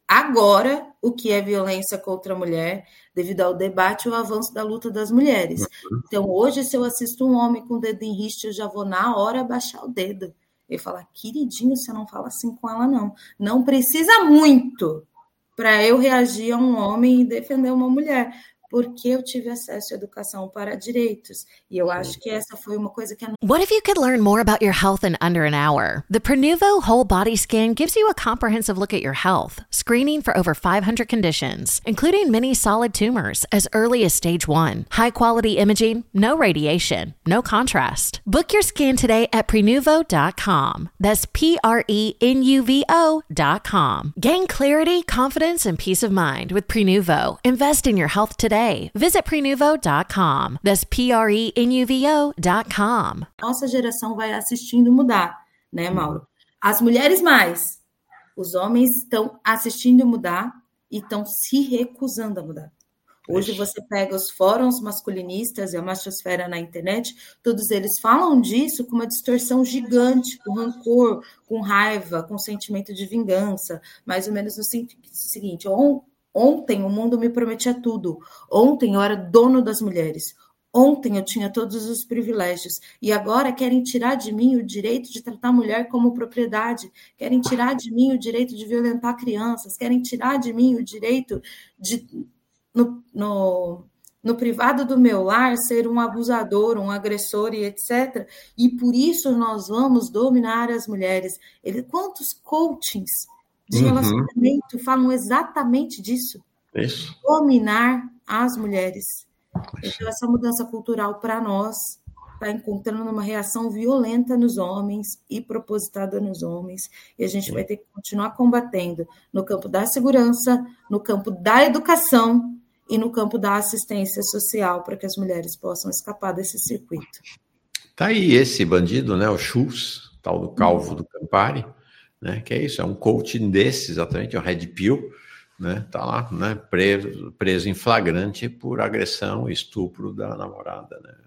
agora o que é violência contra a mulher, devido ao debate e ao avanço da luta das mulheres. Uhum. Então, hoje, se eu assisto um homem com o dedo em riste, eu já vou na hora baixar o dedo. Eu falo, queridinho, você não fala assim com ela, não. Não precisa muito para eu reagir a um homem e defender uma mulher, porque eu tive acesso à educação para direitos. E eu acho que essa foi uma coisa que... A... What if you could learn more about your health in under an hour? The Prenuvo Whole Body Scan gives you a comprehensive look at your health, screening for over five hundred conditions, including many solid tumors as early as stage one. High-quality imaging, no radiation, no contrast. Book your scan today at prenuvo dot com. That's P R E N U V O dot com. Gain clarity, confidence, and peace of mind with Prenuvo. Invest in your health today. Visit prenuvo dot com. That's P R E N U V O dot com. Nossa geração vai assistindo mudar, né, Mauro? As mulheres mais. Os homens estão assistindo mudar e estão se recusando a mudar. Hoje você pega os fóruns masculinistas e a machosfera na internet, todos eles falam disso com uma distorção gigante, com rancor, com raiva, com sentimento de vingança, mais ou menos no seguinte: ontem o mundo me prometia tudo. Ontem eu era dono das mulheres. Ontem eu tinha todos os privilégios. E agora querem tirar de mim o direito de tratar a mulher como propriedade. Querem tirar de mim o direito de violentar crianças. Querem tirar de mim o direito de, no, no, no privado do meu lar, ser um abusador, um agressor e etcétera. E por isso nós vamos dominar as mulheres. Ele, quantos coachings de uhum. relacionamento falam exatamente disso. Isso. Dominar as mulheres. Então, essa mudança cultural, para nós, está encontrando uma reação violenta nos homens e propositada nos homens. E a gente Sim. vai ter que continuar combatendo no campo da segurança, no campo da educação e no campo da assistência social, para que as mulheres possam escapar desse circuito. Tá aí esse bandido, né, o Schultz, tal do Calvo do Campari, né, que é isso, é um coaching desse, exatamente, é um Red Pill, né, tá lá, né, preso, preso em flagrante por agressão e estupro da namorada, né.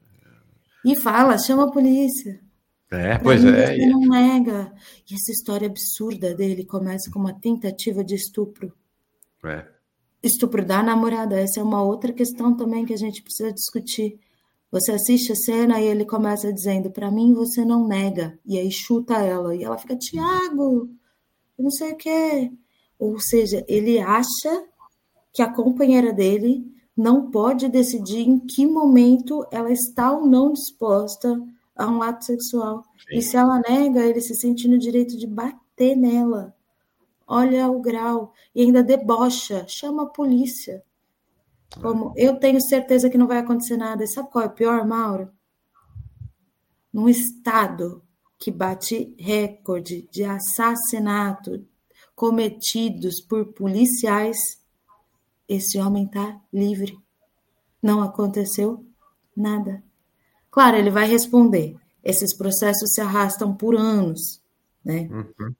E fala, chama a polícia. É, pra pois mim, é. Você não nega. E essa história absurda dele começa com uma tentativa de estupro. É. Estupro da namorada, essa é uma outra questão também que a gente precisa discutir. Você assiste a cena e ele começa dizendo, para mim você não nega, e aí chuta ela, e ela fica, Tiago, eu não sei o quê. Ou seja, ele acha que a companheira dele não pode decidir em que momento ela está ou não disposta a um ato sexual. Sim. E se ela nega, ele se sente no direito de bater nela. Olha o grau. E ainda debocha, chama a polícia. Como, eu tenho certeza que não vai acontecer nada. E sabe qual é o pior, Mauro? Num estado que bate recorde de assassinato cometidos por policiais, esse homem está livre. Não aconteceu nada. Claro, ele vai responder. Esses processos se arrastam por anos, né? Uhum.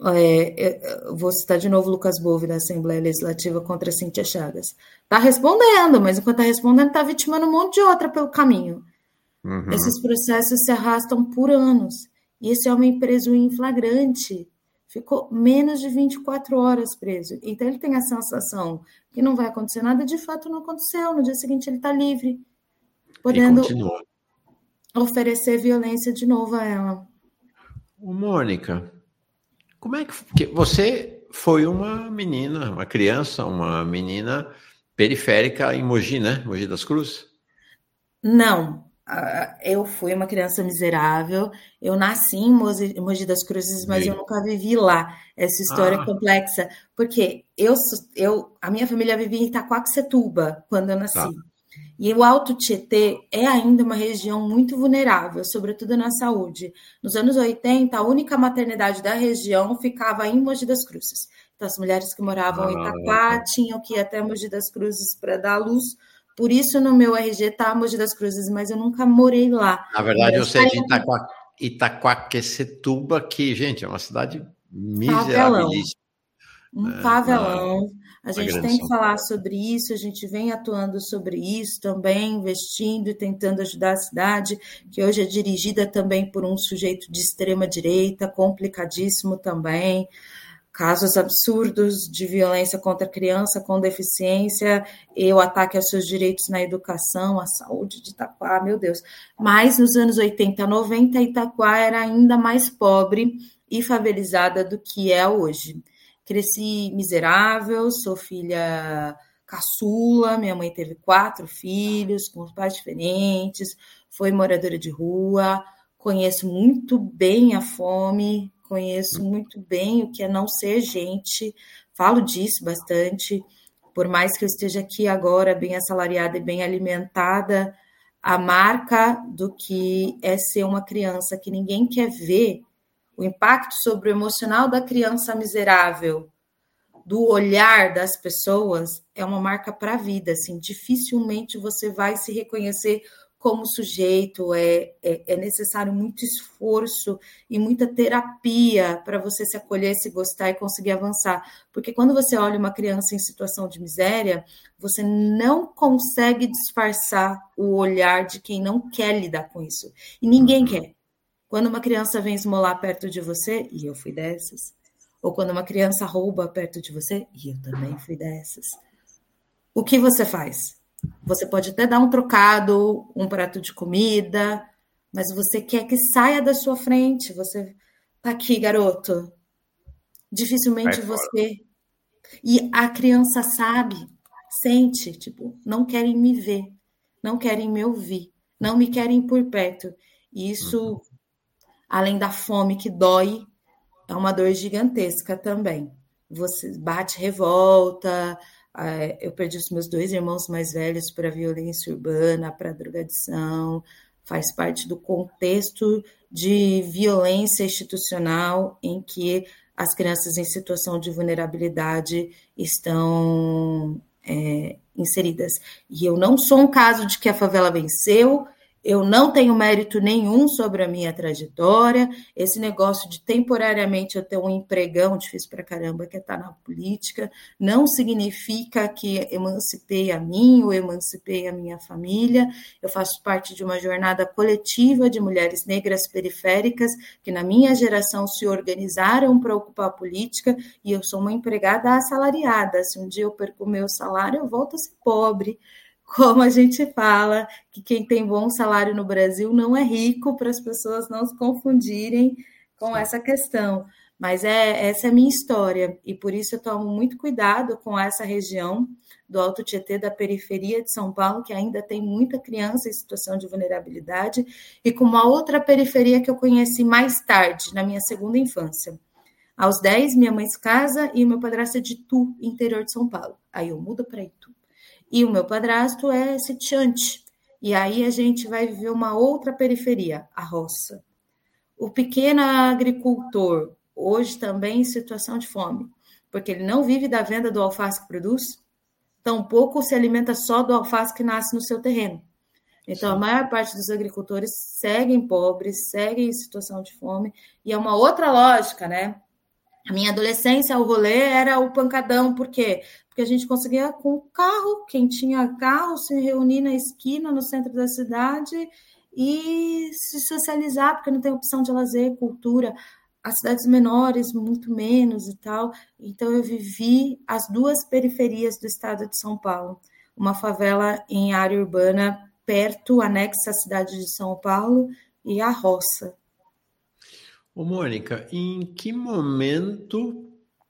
É, vou citar de novo Lucas Bove, da Assembleia Legislativa contra Cíntia Chagas. Está respondendo, mas enquanto está respondendo, está vitimando um monte de outra pelo caminho. Uhum. Esses processos se arrastam por anos. E esse homem preso em flagrante ficou menos de vinte e quatro horas preso. Então ele tem a sensação que não vai acontecer nada, de fato não aconteceu. No dia seguinte ele está livre, podendo oferecer violência de novo a ela. Ô, Mônica, como é que... Porque você foi uma menina, uma criança, uma menina periférica em Mogi, né? Mogi das Cruzes? Não. Eu fui uma criança miserável, eu nasci em Mogi das Cruzes, mas Sim. eu nunca vivi lá. Essa história ah. é complexa, porque eu, eu, a minha família vivia em Itaquaquecetuba quando eu nasci. Tá. E o Alto Tietê é ainda uma região muito vulnerável, sobretudo na saúde. Nos anos oitenta, a única maternidade da região ficava em Mogi das Cruzes. Então, as mulheres que moravam ah, em Itaquá tinham que ir até Mogi das Cruzes para dar luz. Por isso, no meu R G está Mogi das Cruzes, mas eu nunca morei lá. Na verdade, você é de Itaquá, Itaquaquecetuba, que, gente, é uma cidade miserabilíssima. Um favelão. A gente tem que falar sobre isso, a gente vem atuando sobre isso também, investindo e tentando ajudar a cidade, que hoje é dirigida também por um sujeito de extrema-direita, complicadíssimo também. Casos absurdos de violência contra a criança com deficiência e o ataque aos seus direitos na educação, à saúde de Itaquá, meu Deus. Mas nos anos oitenta, noventa, Itaquá era ainda mais pobre e favelizada do que é hoje. Cresci miserável, sou filha caçula, minha mãe teve quatro filhos com pais diferentes, foi moradora de rua, conheço muito bem a fome, conheço muito bem o que é não ser gente, falo disso bastante, por mais que eu esteja aqui agora bem assalariada e bem alimentada, a marca do que é ser uma criança que ninguém quer ver, o impacto sobre o emocional da criança miserável, do olhar das pessoas, é uma marca para a vida, assim, dificilmente você vai se reconhecer como sujeito, é, é, é necessário muito esforço e muita terapia para você se acolher, se gostar e conseguir avançar. Porque quando você olha uma criança em situação de miséria, você não consegue disfarçar o olhar de quem não quer lidar com isso. E ninguém quer. Quando uma criança vem esmolar perto de você, e eu fui dessas, ou quando uma criança rouba perto de você, e eu também fui dessas, o que você faz? Você pode até dar um trocado, um prato de comida, mas você quer que saia da sua frente. Você tá aqui, garoto. Dificilmente você... E a criança sabe, sente, tipo, não querem me ver, não querem me ouvir, não me querem por perto. E isso, além da fome que dói, é uma dor gigantesca também. Você bate revolta... Eu perdi os meus dois irmãos mais velhos para a violência urbana, para a drogadição, faz parte do contexto de violência institucional em que as crianças em situação de vulnerabilidade estão é, inseridas. E eu não sou um caso de que a favela venceu, eu não tenho mérito nenhum sobre a minha trajetória, esse negócio de temporariamente eu ter um empregão, difícil pra caramba, que é estar na política, não significa que emancipei a mim ou emancipei a minha família, eu faço parte de uma jornada coletiva de mulheres negras periféricas que na minha geração se organizaram para ocupar a política e eu sou uma empregada assalariada, se um dia eu perco o meu salário, eu volto a ser pobre. Como a gente fala, que quem tem bom salário no Brasil não é rico, para as pessoas não se confundirem com essa questão. Mas é, essa é a minha história, e por isso eu tomo muito cuidado com essa região do Alto Tietê, da periferia de São Paulo, que ainda tem muita criança em situação de vulnerabilidade, e com uma outra periferia que eu conheci mais tarde, na minha segunda infância. Aos dez, minha mãe se casa e o meu padrasto é de Itu, interior de São Paulo. Aí eu mudo para Itu. E o meu padrasto é sitiante. E aí a gente vai viver uma outra periferia, a roça. O pequeno agricultor, hoje também em situação de fome, porque ele não vive da venda do alface que produz, tampouco se alimenta só do alface que nasce no seu terreno. Então, Sim. a maior parte dos agricultores seguem pobres, seguem em situação de fome, e é uma outra lógica, né? A minha adolescência, o rolê era o pancadão, por quê? Porque a gente conseguia com carro, quem tinha carro se reunir na esquina, no centro da cidade, e se socializar, porque não tem opção de lazer, cultura. As cidades menores, muito menos e tal. Então, eu vivi as duas periferias do estado de São Paulo. Uma favela em área urbana, perto, anexa à cidade de São Paulo, e a roça. Ô, Mônica, em que momento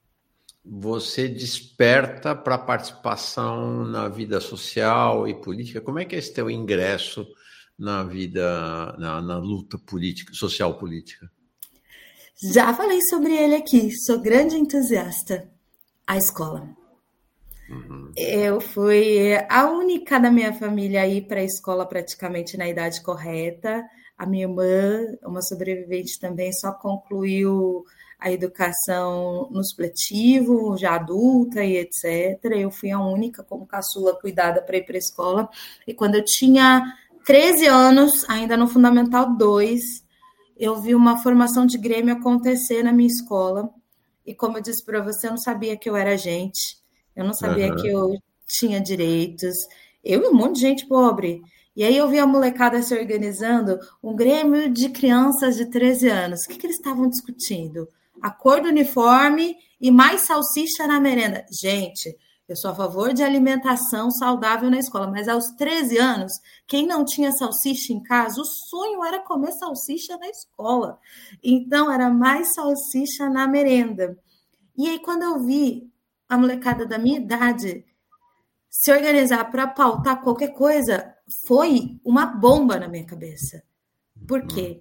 você desperta para a participação na vida social e política? Como é que é esse teu ingresso na vida, na, na luta política, social política? Já falei sobre ele aqui, sou grande entusiasta. A escola. Uhum. Eu fui a única da minha família a ir para a escola praticamente na idade correta. A minha irmã, uma sobrevivente também, só concluiu a educação no supletivo, já adulta e etcétera. Eu fui a única como caçula cuidada para ir para a escola. E quando eu tinha treze anos, ainda no Fundamental dois, eu vi uma formação de Grêmio acontecer na minha escola. E como eu disse para você, eu não sabia que eu era gente. Eu não sabia uhum. que eu tinha direitos. Eu e um monte de gente pobre. E aí eu vi a molecada se organizando, um Grêmio de crianças de treze anos. O que, que eles estavam discutindo? A cor do uniforme e mais salsicha na merenda. Gente, eu sou a favor de alimentação saudável na escola, mas aos treze anos, quem não tinha salsicha em casa, o sonho era comer salsicha na escola. Então, era mais salsicha na merenda. E aí, quando eu vi a molecada da minha idade se organizar para pautar qualquer coisa, foi uma bomba na minha cabeça. Por quê?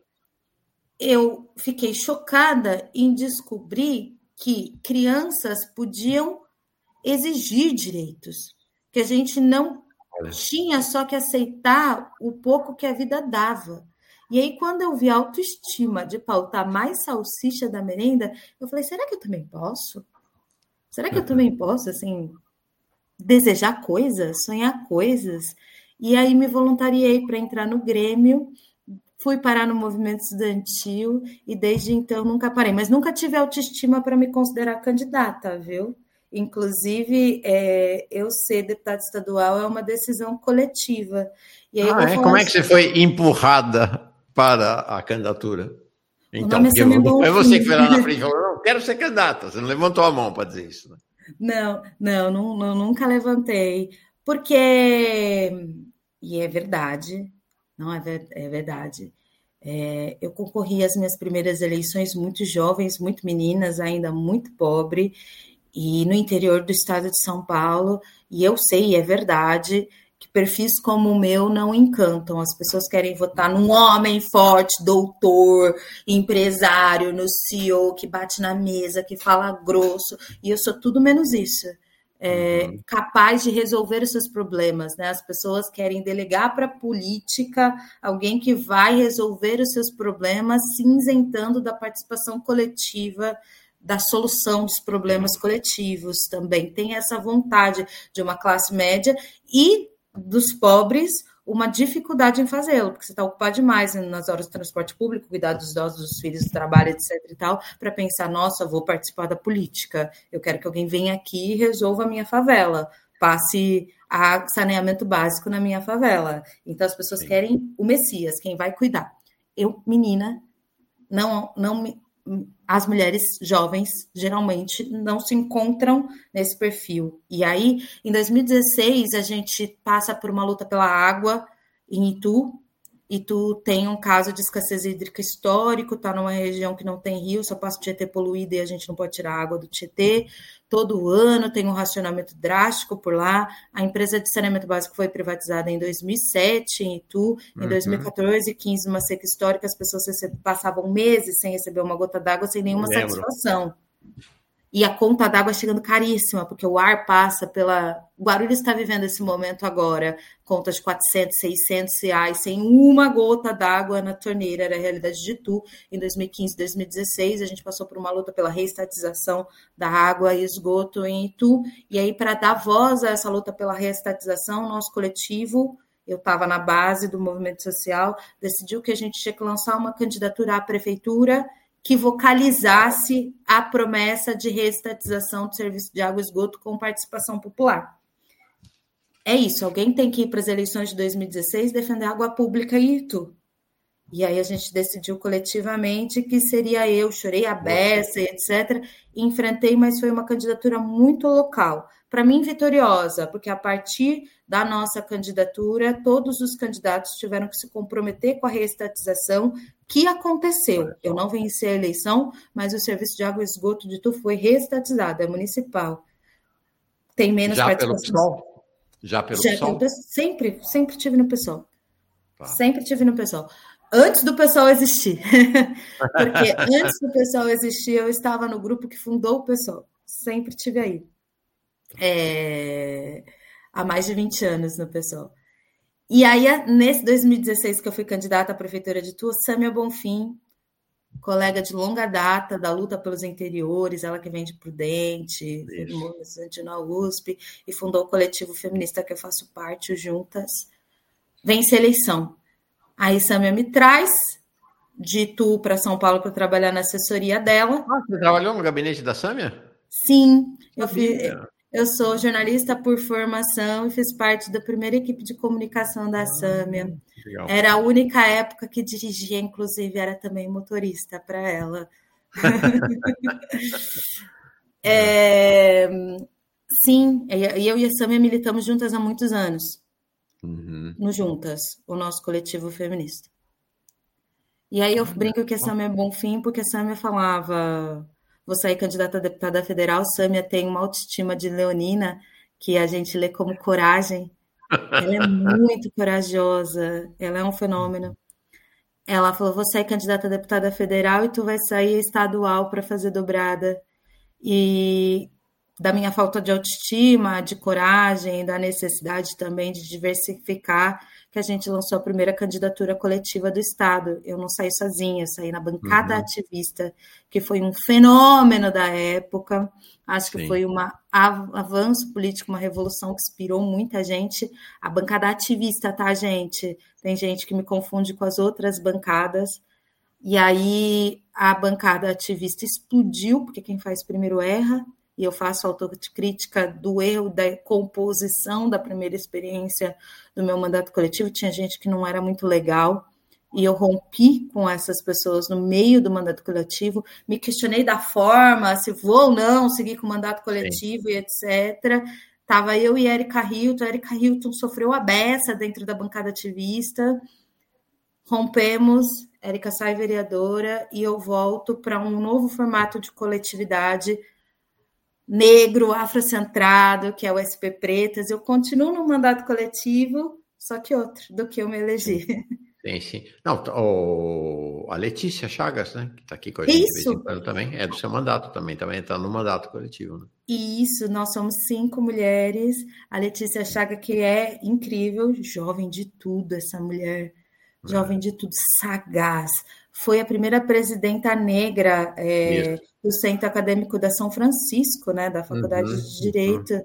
Eu fiquei chocada em descobrir que crianças podiam exigir direitos, que a gente não tinha só que aceitar o pouco que a vida dava. E aí, quando eu vi a autoestima de pautar mais salsicha da merenda, eu falei, será que eu também posso? Será que eu também posso, assim, desejar coisas, sonhar coisas? E aí me voluntariei para entrar no Grêmio, fui parar no movimento estudantil e desde então nunca parei. Mas nunca tive autoestima para me considerar candidata, viu? Inclusive, é, eu ser deputada estadual é uma decisão coletiva. E aí ah, é? Como é que você foi empurrada para a candidatura? Então, porque é você que foi lá na frente e falou, não, quero ser candidata. Você não levantou a mão para dizer isso, né? Não, não, não, não, nunca levantei. Porque, e é verdade, não é, ver, é verdade, é, eu concorri às minhas primeiras eleições muito jovens, muito meninas, ainda muito pobre, e no interior do estado de São Paulo, e eu sei, é verdade, que perfis como o meu não encantam. As pessoas querem votar num homem forte, doutor, empresário, no C E O, que bate na mesa, que fala grosso, e eu sou tudo menos isso. É, uhum. Capaz de resolver os seus problemas, né? As pessoas querem delegar para a política alguém que vai resolver os seus problemas, se isentando da participação coletiva, da solução dos problemas coletivos também. Tem essa vontade de uma classe média e dos pobres uma dificuldade em fazê-lo, porque você está ocupado demais nas horas de transporte público, cuidar dos idosos, dos filhos, do trabalho, etc e tal, para pensar, nossa, vou participar da política, eu quero que alguém venha aqui e resolva a minha favela, passe a saneamento básico na minha favela. Então as pessoas Sim. querem o Messias, quem vai cuidar. Eu, menina, não, não me... as mulheres jovens geralmente não se encontram nesse perfil. E aí, em dois mil e dezesseis, a gente passa por uma luta pela água em Itu. Itu tem um caso de escassez hídrica histórico, está numa região que não tem rio, só passa o Tietê poluído e a gente não pode tirar a água do Tietê. Todo ano tem um racionamento drástico por lá. A empresa de saneamento básico foi privatizada em dois mil e sete, em Itu. Em uhum. dois mil e quatorze e quinze, uma seca histórica, as pessoas passavam meses sem receber uma gota d'água, sem nenhuma Lembro. satisfação. E a conta d'água chegando caríssima, porque o ar passa pela... O Guarulhos está vivendo esse momento agora, conta de quatrocentos, seiscentos reais, sem uma gota d'água na torneira, era a realidade de Itu. Em dois mil e quinze, dois mil e dezesseis, a gente passou por uma luta pela reestatização da água e esgoto em Itu. E aí, para dar voz a essa luta pela reestatização, nosso coletivo, eu estava na base do movimento social, decidiu que a gente tinha que lançar uma candidatura à prefeitura que vocalizasse a promessa de reestatização do serviço de água e esgoto com participação popular. É isso, alguém tem que ir para as eleições de dois mil e dezesseis defender água pública em Itu. E aí a gente decidiu coletivamente que seria eu, chorei a beça, etcétera. E enfrentei, mas foi uma candidatura muito local. Para mim, vitoriosa, porque a partir da nossa candidatura, todos os candidatos tiveram que se comprometer com a reestatização, que aconteceu. Eu não venci a eleição, mas o serviço de água e esgoto de Itu foi reestatizado, é municipal. Tem menos Já participação. pelo PSOL? Já pelo Já PSOL? pelo, sempre, sempre tive no PSOL. Tá. Sempre tive no PSOL. Antes do PSOL existir. Porque antes do PSOL existir, eu estava no grupo que fundou o PSOL. Sempre tive aí. É... Há mais de vinte anos no PSOL. E aí, nesse dois mil e dezesseis, que eu fui candidata à Prefeitura de Itu, Sâmia Bonfim, colega de longa data da luta pelos interiores, ela que vem de Prudente, estudante na U S P, e fundou o coletivo feminista que eu faço parte, o Juntas, vence a eleição. Aí Sâmia me traz de Itu para São Paulo para trabalhar na assessoria dela. Ah, você trabalhou no gabinete da Sâmia? Sim, eu, fiz, eu sou jornalista por formação e fiz parte da primeira equipe de comunicação da Sâmia. Legal. Era a única época que dirigia, inclusive era também motorista para ela. é, sim, eu e a Sâmia militamos juntas há muitos anos. Uhum. No Juntas, o nosso coletivo feminista. E aí eu brinco que a Sâmia é Bonfim, porque a Sâmia falava, vou sair candidata a deputada federal, Sâmia tem uma autoestima de leonina, que a gente lê como coragem. Ela é muito corajosa, ela é um fenômeno. Ela falou, vou sair candidata a deputada federal e tu vai sair estadual para fazer dobrada. E da minha falta de autoestima, de coragem, da necessidade também de diversificar, que a gente lançou a primeira candidatura coletiva do Estado. Eu não saí sozinha, eu saí na bancada uhum. ativista, que foi um fenômeno da época. Acho Sim. que foi um avanço político, uma revolução que inspirou muita gente. A bancada ativista, tá, gente? Tem gente que me confunde com as outras bancadas. E aí a bancada ativista explodiu, porque quem faz primeiro erra. E eu faço autocrítica do erro da composição da primeira experiência do meu mandato coletivo. Tinha gente que não era muito legal, e eu rompi com essas pessoas no meio do mandato coletivo, me questionei da forma, se vou ou não seguir com o mandato coletivo, Sim. e etcétera. Estava eu e Érica Hilton, Érica Hilton sofreu a beça dentro da bancada ativista, rompemos, Érica sai vereadora, e eu volto para um novo formato de coletividade negro, afrocentrado, que é o S P Pretas. Eu continuo no mandato coletivo, só que outro, do que eu me elegi. Sim, sim. Não, o, a Letícia Chagas, né, que está aqui com a gente Isso. de vez em quando também, é do seu mandato também, também está no mandato coletivo, né? Isso, nós somos cinco mulheres. A Letícia Chagas, que é incrível, jovem de tudo, essa mulher, jovem é. de tudo, sagaz. Foi a primeira presidenta negra é, do Centro Acadêmico da São Francisco, né, da Faculdade uhum, de Direito, uhum.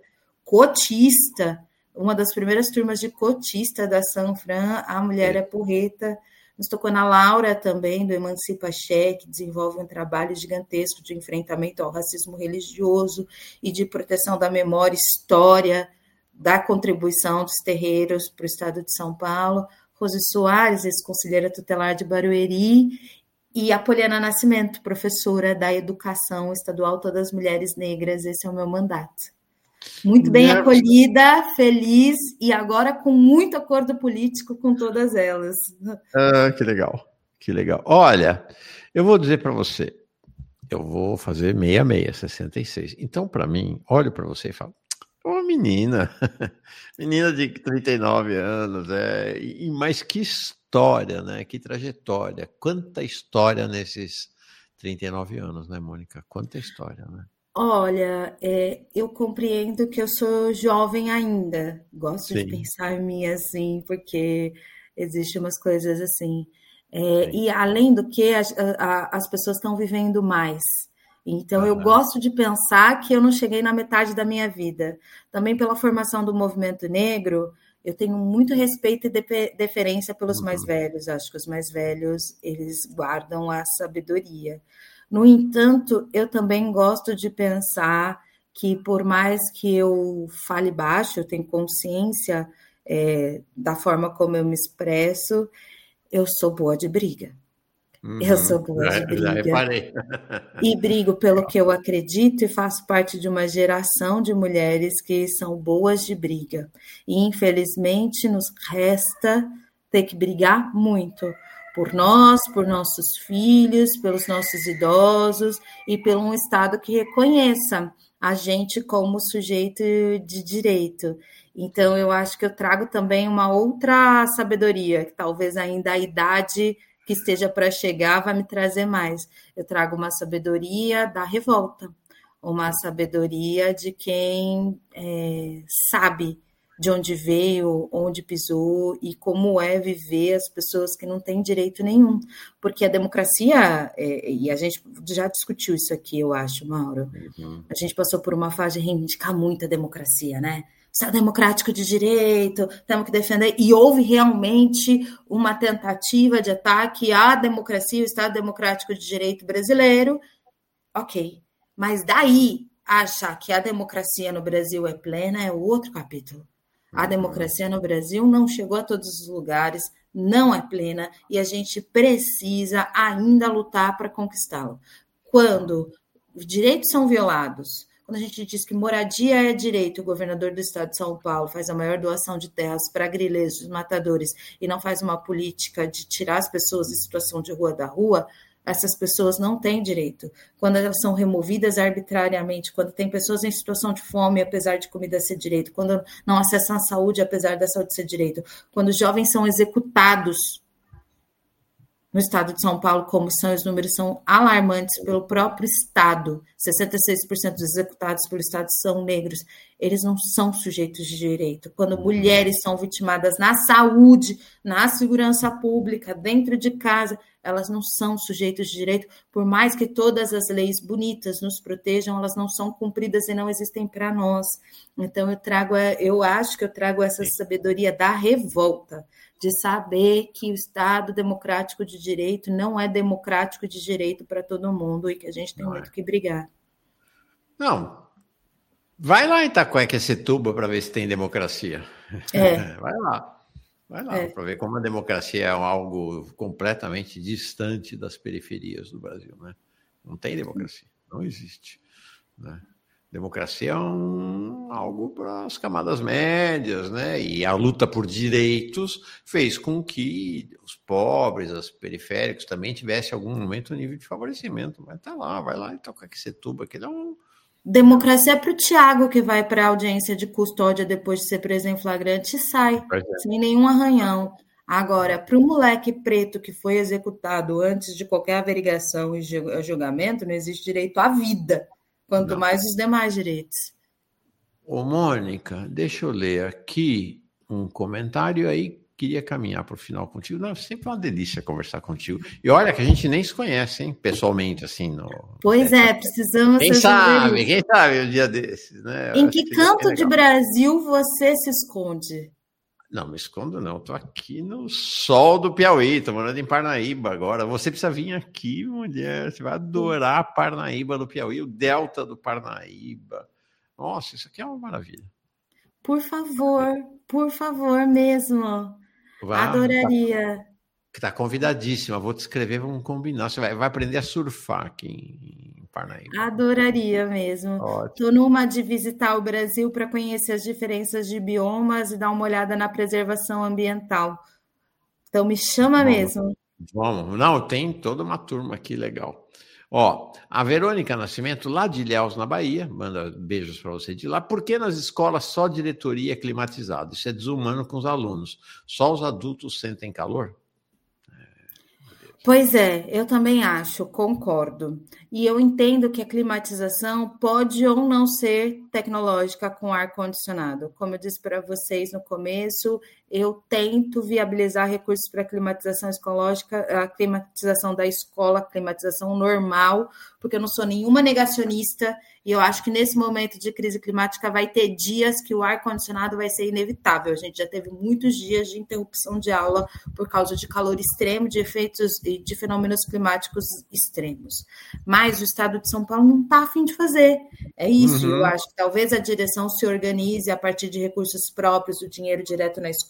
cotista, uma das primeiras turmas de cotista da Sanfran, a mulher é, é porreta. Nos tocou na Laura também, do Emancipa Che, que desenvolve um trabalho gigantesco de enfrentamento ao racismo religioso e de proteção da memória, história, da contribuição dos terreiros para o estado de São Paulo. Rose Soares, ex-conselheira tutelar de Barueri, e a Poliana Nascimento, professora da Educação Estadual Todas as Mulheres Negras. Esse é o meu mandato. Muito bem Não. acolhida, feliz, e agora com muito acordo político com todas elas. Ah, que legal, que legal. Olha, eu vou dizer para você, eu vou fazer meia meia, sessenta e seis. Então, para mim, olho para você e falo, Ô, menina, menina de trinta e nove anos, é, e, mas que história, né? Que trajetória, quanta história nesses trinta e nove anos, né, Mônica? Quanta história, né? Olha, é, eu compreendo que eu sou jovem ainda, gosto Sim. de pensar em mim assim, porque existem umas coisas assim. É, e além do que, as, a, as pessoas estão vivendo mais. Então, ah, eu gosto de pensar que eu não cheguei na metade da minha vida. Também pela formação do movimento negro, eu tenho muito respeito e de- deferência pelos uhum. mais velhos. Acho que os mais velhos, eles guardam a sabedoria. No entanto, eu também gosto de pensar que, por mais que eu fale baixo, eu tenho consciência é, da forma como eu me expresso, eu sou boa de briga. Uhum, eu sou boa já, de briga. Já reparei. E brigo pelo que eu acredito e faço parte de uma geração de mulheres que são boas de briga. E, infelizmente, nos resta ter que brigar muito por nós, por nossos filhos, pelos nossos idosos e por um Estado que reconheça a gente como sujeito de direito. Então, eu acho que eu trago também uma outra sabedoria, que talvez ainda a idade que esteja para chegar vai me trazer mais. Eu trago uma sabedoria da revolta, uma sabedoria de quem é, sabe de onde veio, onde pisou e como é viver as pessoas que não têm direito nenhum. Porque a democracia, é, e a gente já discutiu isso aqui, eu acho, Mauro, uhum. A gente passou por uma fase de reivindicar muito a democracia, né? Estado democrático de direito, temos que defender, e houve realmente uma tentativa de ataque à democracia, o Estado democrático de direito brasileiro, ok, mas daí achar que a democracia no Brasil é plena é outro capítulo. A democracia no Brasil não chegou a todos os lugares, não é plena, e a gente precisa ainda lutar para conquistá-lo. Quando os direitos são violados, quando a gente diz que moradia é direito, o governador do estado de São Paulo faz a maior doação de terras para grileiros, matadores, e não faz uma política de tirar as pessoas em situação de rua da rua, essas pessoas não têm direito. Quando elas são removidas arbitrariamente, quando tem pessoas em situação de fome, apesar de comida ser direito, quando não acessam a saúde, apesar da saúde ser direito, quando os jovens são executados no estado de São Paulo, como são, os números são alarmantes pelo próprio estado, sessenta e seis por cento dos executados pelo estado são negros, eles não são sujeitos de direito. Quando mulheres são vitimadas na saúde, na segurança pública, dentro de casa, elas não são sujeitos de direito, por mais que todas as leis bonitas nos protejam, elas não são cumpridas e não existem para nós. Então eu trago, eu acho que eu trago essa sabedoria da revolta, de saber que o Estado democrático de direito não é democrático de direito para todo mundo e que a gente tem não muito é. que brigar. Não. Vai lá em Itaquaquecetuba para ver se tem democracia. É. Vai lá. Vai lá, é. para ver como a democracia é algo completamente distante das periferias do Brasil, né? Não tem democracia, não existe, né? Democracia é um, algo para as camadas médias, né? E a luta por direitos fez com que os pobres, os periféricos também tivessem algum momento um nível de favorecimento. Mas tá lá, vai lá em Itaquaquecetuba, que ele é um... Democracia é para o Tiago, que vai para a audiência de custódia depois de ser preso em flagrante e sai, sem nenhum arranhão. Agora, para o moleque preto que foi executado antes de qualquer averiguação e julgamento, não existe direito à vida. Quanto não. mais os demais direitos. Ô, Mônica, deixa eu ler aqui um comentário aí, queria caminhar para o final contigo. Não, sempre é uma delícia conversar contigo. E olha que a gente nem se conhece, hein, pessoalmente, assim. No... Pois é, precisamos... Quem sabe, quem sabe um dia desses, né? Em que canto de Brasil você se esconde? Não, me escondo não, estou aqui no sol do Piauí, estou morando em Parnaíba agora. Você precisa vir aqui, mulher, você vai adorar a Parnaíba do Piauí, o delta do Parnaíba. Nossa, isso aqui é uma maravilha. Por favor, por favor mesmo. Vai, adoraria. Tá, tá convidadíssima, vou te escrever, vamos combinar. Você vai, vai aprender a surfar aqui em Parnaíba. Adoraria mesmo. Estou numa de visitar o Brasil para conhecer as diferenças de biomas e dar uma olhada na preservação ambiental. Então me chama vamos, mesmo. Vamos. Não, tem toda uma turma aqui legal. Ó, a Verônica Nascimento, lá de Ilhéus, na Bahia, manda beijos para você de lá. Por que nas escolas só diretoria climatizada? Isso é desumano com os alunos. Só os adultos sentem calor? Pois é, eu também acho, concordo. E eu entendo que a climatização pode ou não ser tecnológica com ar-condicionado. Como eu disse para vocês no começo, eu tento viabilizar recursos para a climatização ecológica, a climatização da escola, a climatização normal, porque eu não sou nenhuma negacionista e eu acho que nesse momento de crise climática vai ter dias que o ar-condicionado vai ser inevitável. A gente já teve muitos dias de interrupção de aula por causa de calor extremo, de efeitos e de fenômenos climáticos extremos. Mas o estado de São Paulo não está a fim de fazer. É isso, uhum. Eu acho que talvez a direção se organize a partir de recursos próprios, o dinheiro direto na escola,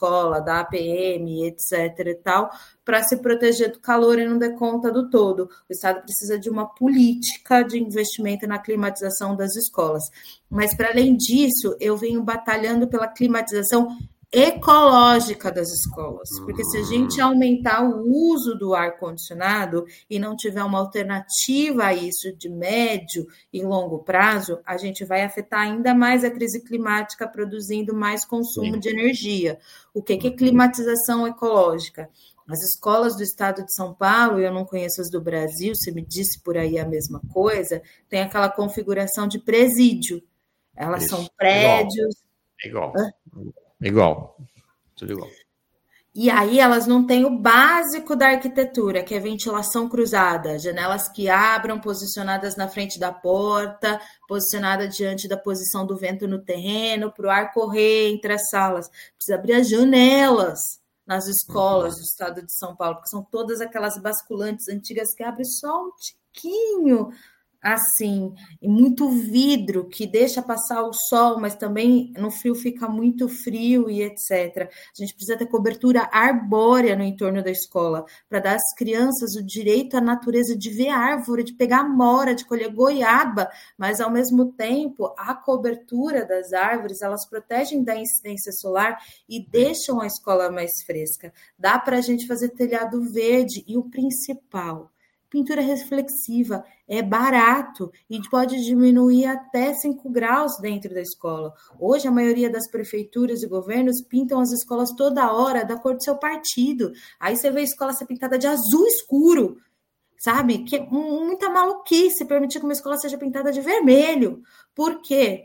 escola, da A P M, etc e tal, para se proteger do calor e não dar conta do todo. O Estado precisa de uma política de investimento na climatização das escolas. Mas, para além disso, eu venho batalhando pela climatização ecológica das escolas, porque se a gente aumentar o uso do ar-condicionado e não tiver uma alternativa a isso de médio e longo prazo, a gente vai afetar ainda mais a crise climática, produzindo mais consumo Sim. de energia. O que é climatização ecológica? As escolas do estado de São Paulo, eu não conheço as do Brasil, você me disse por aí a mesma coisa, tem aquela configuração de presídio. Elas Isso. são prédios... Igual. Igual. Igual, tudo igual. E aí elas não têm o básico da arquitetura, que é ventilação cruzada, janelas que abram, posicionadas na frente da porta, posicionada diante da posição do vento no terreno, para o ar correr entre as salas. Precisa abrir as janelas nas escolas do estado de São Paulo, porque são todas aquelas basculantes antigas que abrem só um tiquinho, assim, e muito vidro que deixa passar o sol, mas também no frio fica muito frio e etcétera. A gente precisa ter cobertura arbórea no entorno da escola para dar às crianças o direito à natureza de ver árvore, de pegar mora, de colher goiaba, mas ao mesmo tempo a cobertura das árvores, elas protegem da incidência solar e deixam a escola mais fresca. Dá para a gente fazer telhado verde e o principal, pintura reflexiva, é barato e pode diminuir até cinco graus dentro da escola. Hoje, a maioria das prefeituras e governos pintam as escolas toda hora da cor do seu partido. Aí você vê a escola ser pintada de azul escuro, sabe? Que é muita maluquice permitir que uma escola seja pintada de vermelho. Por quê?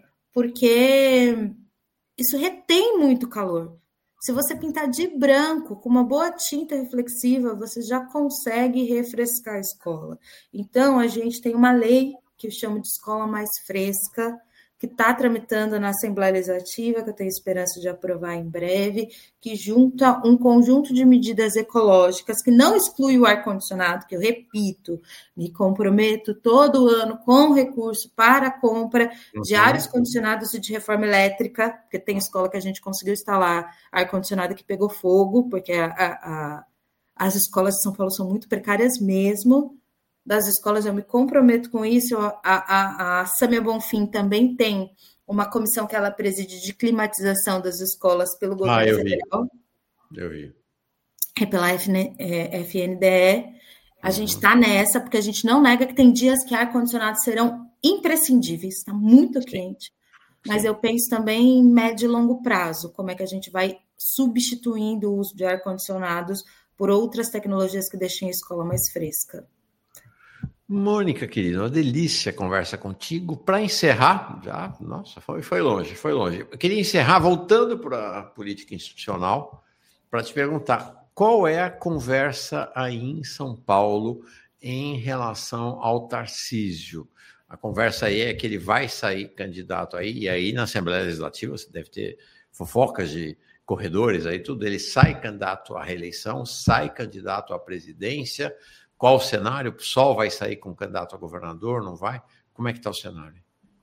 Porque isso retém muito calor. Se você pintar de branco, com uma boa tinta reflexiva, você já consegue refrescar a escola. Então, a gente tem uma lei que eu chamo de escola mais fresca, que está tramitando na Assembleia Legislativa, que eu tenho esperança de aprovar em breve, que junta um conjunto de medidas ecológicas, que não exclui o ar-condicionado, que eu repito, me comprometo todo ano com recurso para a compra uhum. de ares condicionados e de reforma elétrica, porque tem escola que a gente conseguiu instalar ar-condicionado que pegou fogo, porque a, a, a, as escolas de São Paulo são muito precárias mesmo. Das escolas, eu me comprometo com isso. A, a, a Sâmia Bonfim também tem uma comissão que ela preside de climatização das escolas pelo governo ah, eu federal. Vi. Eu vi. É pela F N D E. A uhum. gente está nessa, porque a gente não nega que tem dias que ar-condicionado serão imprescindíveis, está muito Sim. quente. Mas Sim. eu penso também em médio e longo prazo, como é que a gente vai substituindo o uso de ar-condicionados por outras tecnologias que deixem a escola mais fresca. Mônica, querida, uma delícia a conversa contigo. Para encerrar, já, nossa, foi, foi longe, foi longe. Eu queria encerrar voltando para a política institucional, para te perguntar qual é a conversa aí em São Paulo em relação ao Tarcísio. A conversa aí é que ele vai sair candidato aí, e aí na Assembleia Legislativa você deve ter fofocas de corredores aí, tudo. Ele sai candidato à reeleição, sai candidato à presidência. Qual o cenário? O P SOL vai sair como candidato a governador, não vai? Como é que está o cenário?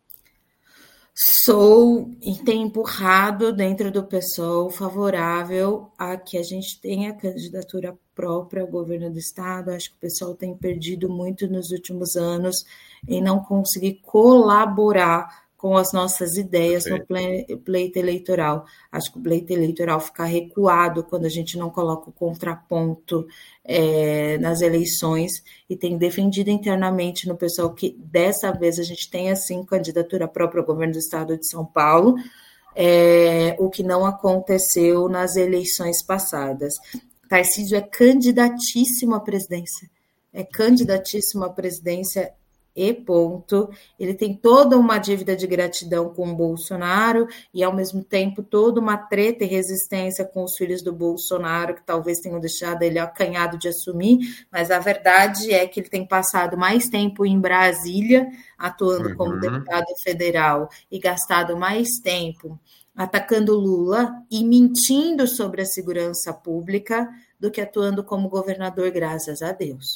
Sou e tenho empurrado dentro do P SOL favorável a que a gente tenha candidatura própria ao governo do estado. Acho que o P SOL tem perdido muito nos últimos anos em não conseguir colaborar com as nossas ideias Perfeito. No pleito eleitoral. Acho que o pleito eleitoral fica recuado quando a gente não coloca o contraponto é, nas eleições, e tem defendido internamente no pessoal que dessa vez a gente tenha, sim, candidatura própria ao governo do estado de São Paulo, é, o que não aconteceu nas eleições passadas. Tarcísio é candidatíssimo à presidência, é candidatíssimo à presidência e ponto. Ele tem toda uma dívida de gratidão com o Bolsonaro e, ao mesmo tempo, toda uma treta e resistência com os filhos do Bolsonaro, que talvez tenham deixado ele acanhado de assumir, mas a verdade é que ele tem passado mais tempo em Brasília, atuando uhum. como deputado federal, e gastado mais tempo atacando Lula e mentindo sobre a segurança pública do que atuando como governador, graças a Deus.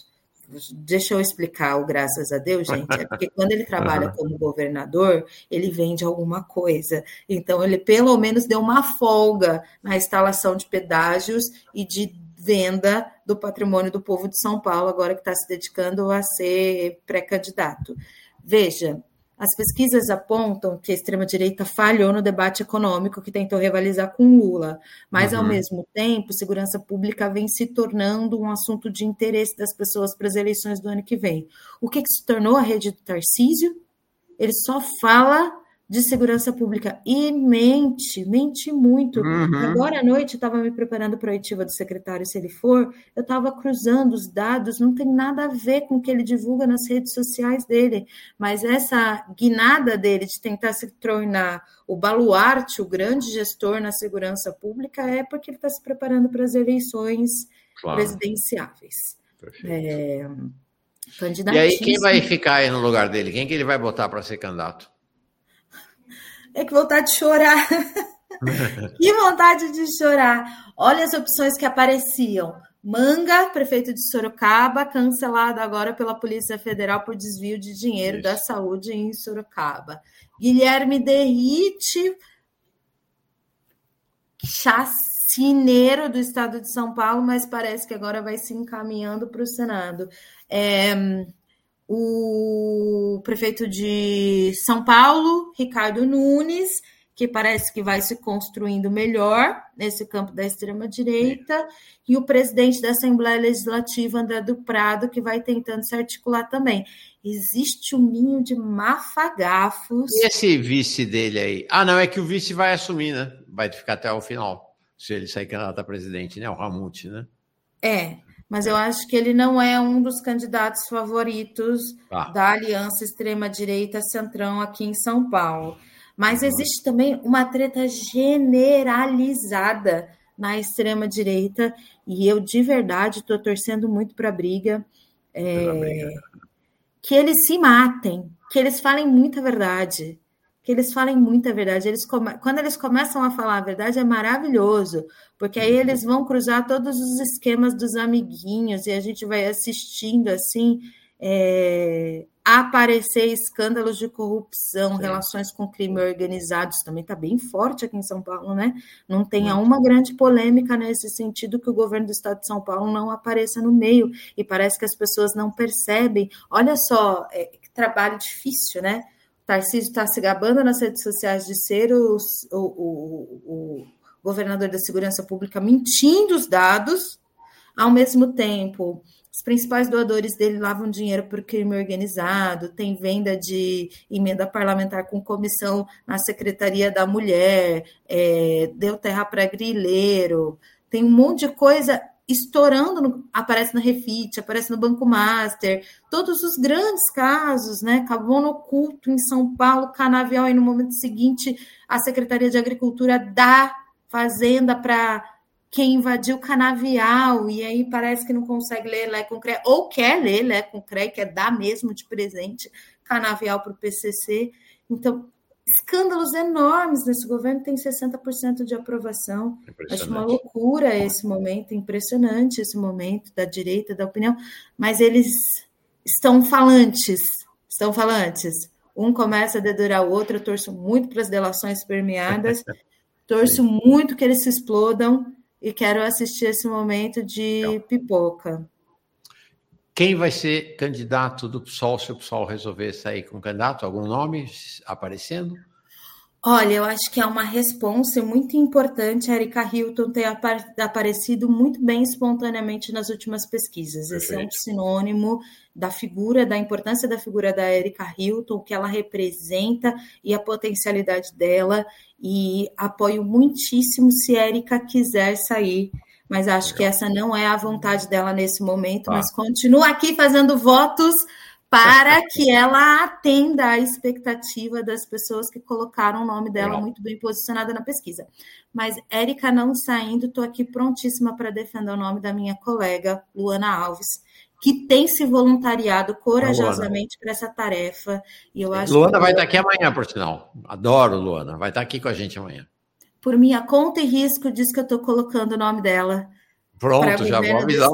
deixa eu explicar o graças a Deus, gente, é porque quando ele trabalha como governador, ele vende alguma coisa. Então, ele pelo menos deu uma folga na instalação de pedágios e de venda do patrimônio do povo de São Paulo, agora que está se dedicando a ser pré-candidato. Veja, as pesquisas apontam que a extrema-direita falhou no debate econômico que tentou rivalizar com Lula, mas, uhum. ao mesmo tempo, segurança pública vem se tornando um assunto de interesse das pessoas para as eleições do ano que vem. O que, que se tornou a rede do Tarcísio? Ele só fala de segurança pública e mente, mente muito. Uhum. Agora à noite eu estava me preparando para a oitiva do secretário, se ele for, eu estava cruzando os dados, não tem nada a ver com o que ele divulga nas redes sociais dele, mas essa guinada dele de tentar se tornar o baluarte, o grande gestor na segurança pública, é porque ele está se preparando para as eleições claro. presidenciáveis. É, e aí quem vai ficar aí no lugar dele? Quem que ele vai botar para ser candidato? É que vontade de chorar. Que vontade de chorar. Olha as opções que apareciam. Manga, prefeito de Sorocaba, cancelado agora pela Polícia Federal por desvio de dinheiro Isso. da saúde em Sorocaba. Guilherme Derrite, chacineiro do estado de São Paulo, mas parece que agora vai se encaminhando para o Senado. É... O prefeito de São Paulo, Ricardo Nunes, que parece que vai se construindo melhor nesse campo da extrema-direita, e o presidente da Assembleia Legislativa, André do Prado, que vai tentando se articular também. Existe um ninho de mafagafos. E esse vice dele aí? Ah, não, é que o vice vai assumir, né? Vai ficar até o final, se ele sair candidato a presidente, né? O Ramute, né? É. Mas eu acho que ele não é um dos candidatos favoritos ah. da aliança extrema-direita Centrão aqui em São Paulo. Mas uhum. existe também uma treta generalizada na extrema-direita e eu, de verdade, estou torcendo muito para a briga. É, que eles se matem, que eles falem muita verdade. Que eles falem muita verdade. Eles come... Quando eles começam a falar a verdade, é maravilhoso, porque aí eles vão cruzar todos os esquemas dos amiguinhos e a gente vai assistindo assim é... aparecer escândalos de corrupção, Sim. relações com crime organizado. Isso também está bem forte aqui em São Paulo, né? Não tenha uma grande polêmica nesse sentido que o governo do estado de São Paulo não apareça no meio, e parece que as pessoas não percebem. Olha só, é... que trabalho difícil, né? Tarcísio está se gabando nas redes sociais de ser o, o, o, o governador da segurança pública, mentindo os dados, ao mesmo tempo, os principais doadores dele lavam dinheiro por crime organizado, tem venda de emenda parlamentar com comissão na Secretaria da Mulher, é, deu terra para grileiro, tem um monte de coisa estourando, no, aparece na Refit, aparece no Banco Master, todos os grandes casos, né? Carbono oculto em São Paulo, canavial, e no momento seguinte a Secretaria de Agricultura dá fazenda para quem invadiu o canavial, e aí parece que não consegue ler Lé com Cré, ou quer ler Lé com Cré, quer dar mesmo de presente canavial para o P C C. Então, escândalos enormes nesse governo, tem sessenta por cento de aprovação. Acho uma loucura esse momento, impressionante esse momento da direita, da opinião, mas eles estão falantes, estão falantes. Um começa a dedurar o outro, eu torço muito para as delações permeadas, torço muito que eles se explodam e quero assistir esse momento de pipoca. Quem vai ser candidato do P SOL, se o P SOL resolver sair com candidato? Algum nome aparecendo? Olha, eu acho que é uma responsa muito importante a Erika Hilton ter aparecido muito bem espontaneamente nas últimas pesquisas. Perfeito. Esse é um sinônimo da figura, da importância da figura da Erika Hilton, o que ela representa e a potencialidade dela, e apoio muitíssimo se a Erika quiser sair, mas acho que essa não é a vontade dela nesse momento, ah. mas continua aqui fazendo votos para que ela atenda à expectativa das pessoas que colocaram o nome dela muito bem posicionada na pesquisa. Mas, Erika não saindo, estou aqui prontíssima para defender o nome da minha colega, Luana Alves, que tem se voluntariado corajosamente para essa tarefa. E eu acho Luana que vai estar aqui amanhã, por sinal. Adoro Luana, vai estar aqui com a gente amanhã. Por minha conta e risco, diz que eu estou colocando o nome dela Pronto, já vou avisar.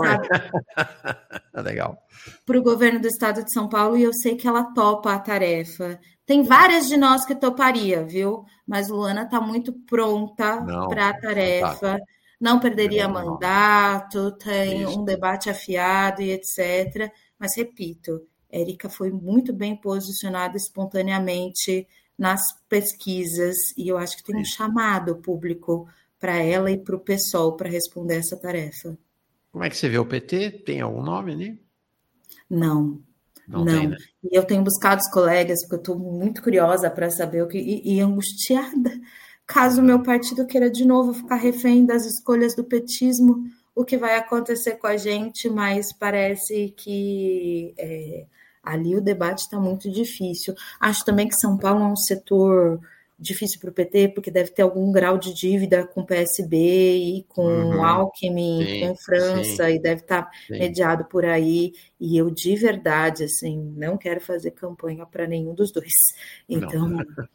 Legal. Para o governo do estado de São Paulo, e eu sei que ela topa a tarefa. Tem várias de nós que toparia, viu? Mas Luana está muito pronta para a tarefa. Fantástico. Não perderia não, não, mandato, tem Isso. um debate afiado e etcétera. Mas, repito, Érica foi muito bem posicionada espontaneamente nas pesquisas e eu acho que tem um chamado público para ela e para o PSOL para responder essa tarefa. Como é que você vê o P T? Tem algum nome ali? Não, não. não. Tem, né? E eu tenho buscado os colegas, porque eu estou muito curiosa para saber o que... E, e angustiada, caso o meu partido queira de novo ficar refém das escolhas do petismo, o que vai acontecer com a gente, mas parece que é, ali o debate está muito difícil. Acho também que São Paulo é um setor difícil para o P T, porque deve ter algum grau de dívida com o P S B e com uhum. Alckmin, sim, com França, sim. e deve estar tá mediado por aí. E eu, de verdade, assim, não quero fazer campanha para nenhum dos dois. Então,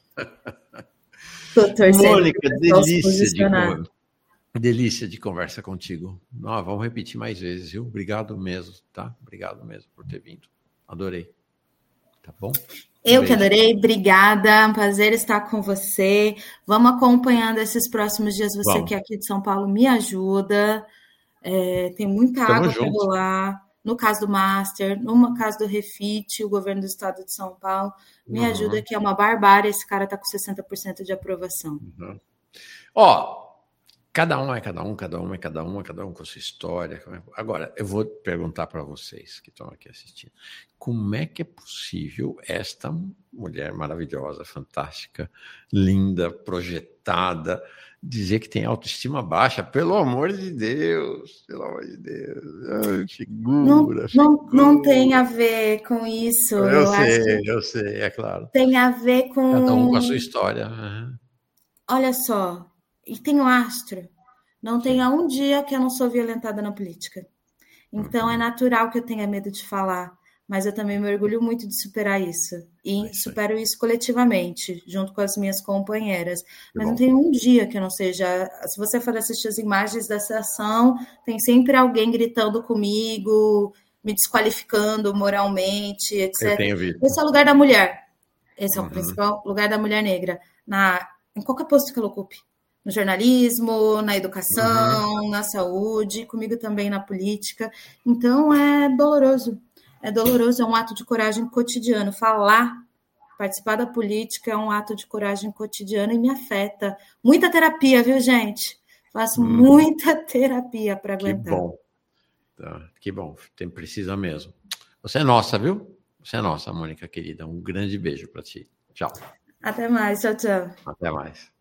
estou torcendo. Mônica, delícia de, conversa, delícia de conversa contigo. Não, vamos repetir mais vezes, viu? Obrigado mesmo, tá? Obrigado mesmo por ter vindo. Adorei. Tá bom? Eu que adorei, obrigada, um prazer estar com você. Vamos acompanhando esses próximos dias, você Vamos. que é aqui de São Paulo me ajuda, é, tem muita Tamo água para rolar, no caso do Master, no caso do Refit, o governo do estado de São Paulo, me uhum. ajuda, que é uma barbárie, esse cara está com sessenta por cento de aprovação. Uhum. Ó, cada um é cada um, cada um é cada um, cada um com a sua história. Agora, eu vou perguntar para vocês que estão aqui assistindo. Como é que é possível esta mulher maravilhosa, fantástica, linda, projetada, dizer que tem autoestima baixa? Pelo amor de Deus, pelo amor de Deus. Ai, figura, não, figura. Não, não tem a ver com isso. Eu, eu sei, acho que eu sei, é claro. Tem a ver com... Cada um com a sua história. Uhum. Olha só, e tem o astro. Não tenha um dia que eu não sou violentada na política. Então, uhum. é natural que eu tenha medo de falar. Mas eu também me orgulho muito de superar isso. E supero isso coletivamente, junto com as minhas companheiras. Mas não tem um dia que eu não seja... Se você for assistir as imagens dessa ação, tem sempre alguém gritando comigo, me desqualificando moralmente, etcétera. Eu tenho visto. Esse é o lugar da mulher. Esse é uhum. o principal lugar da mulher negra. Na, em qualquer posto que ela ocupe. No jornalismo, na educação, uhum. na saúde, comigo também na política. Então, é doloroso. É doloroso, é um ato de coragem cotidiano. Falar, participar da política é um ato de coragem cotidiano e me afeta. Muita terapia, viu, gente? Faço hum. muita terapia para aguentar. Que bom. Tá, que bom, tem, precisa mesmo. Você é nossa, viu? Você é nossa, Mônica, querida. Um grande beijo para ti. Tchau. Até mais, tchau, tchau. Até mais.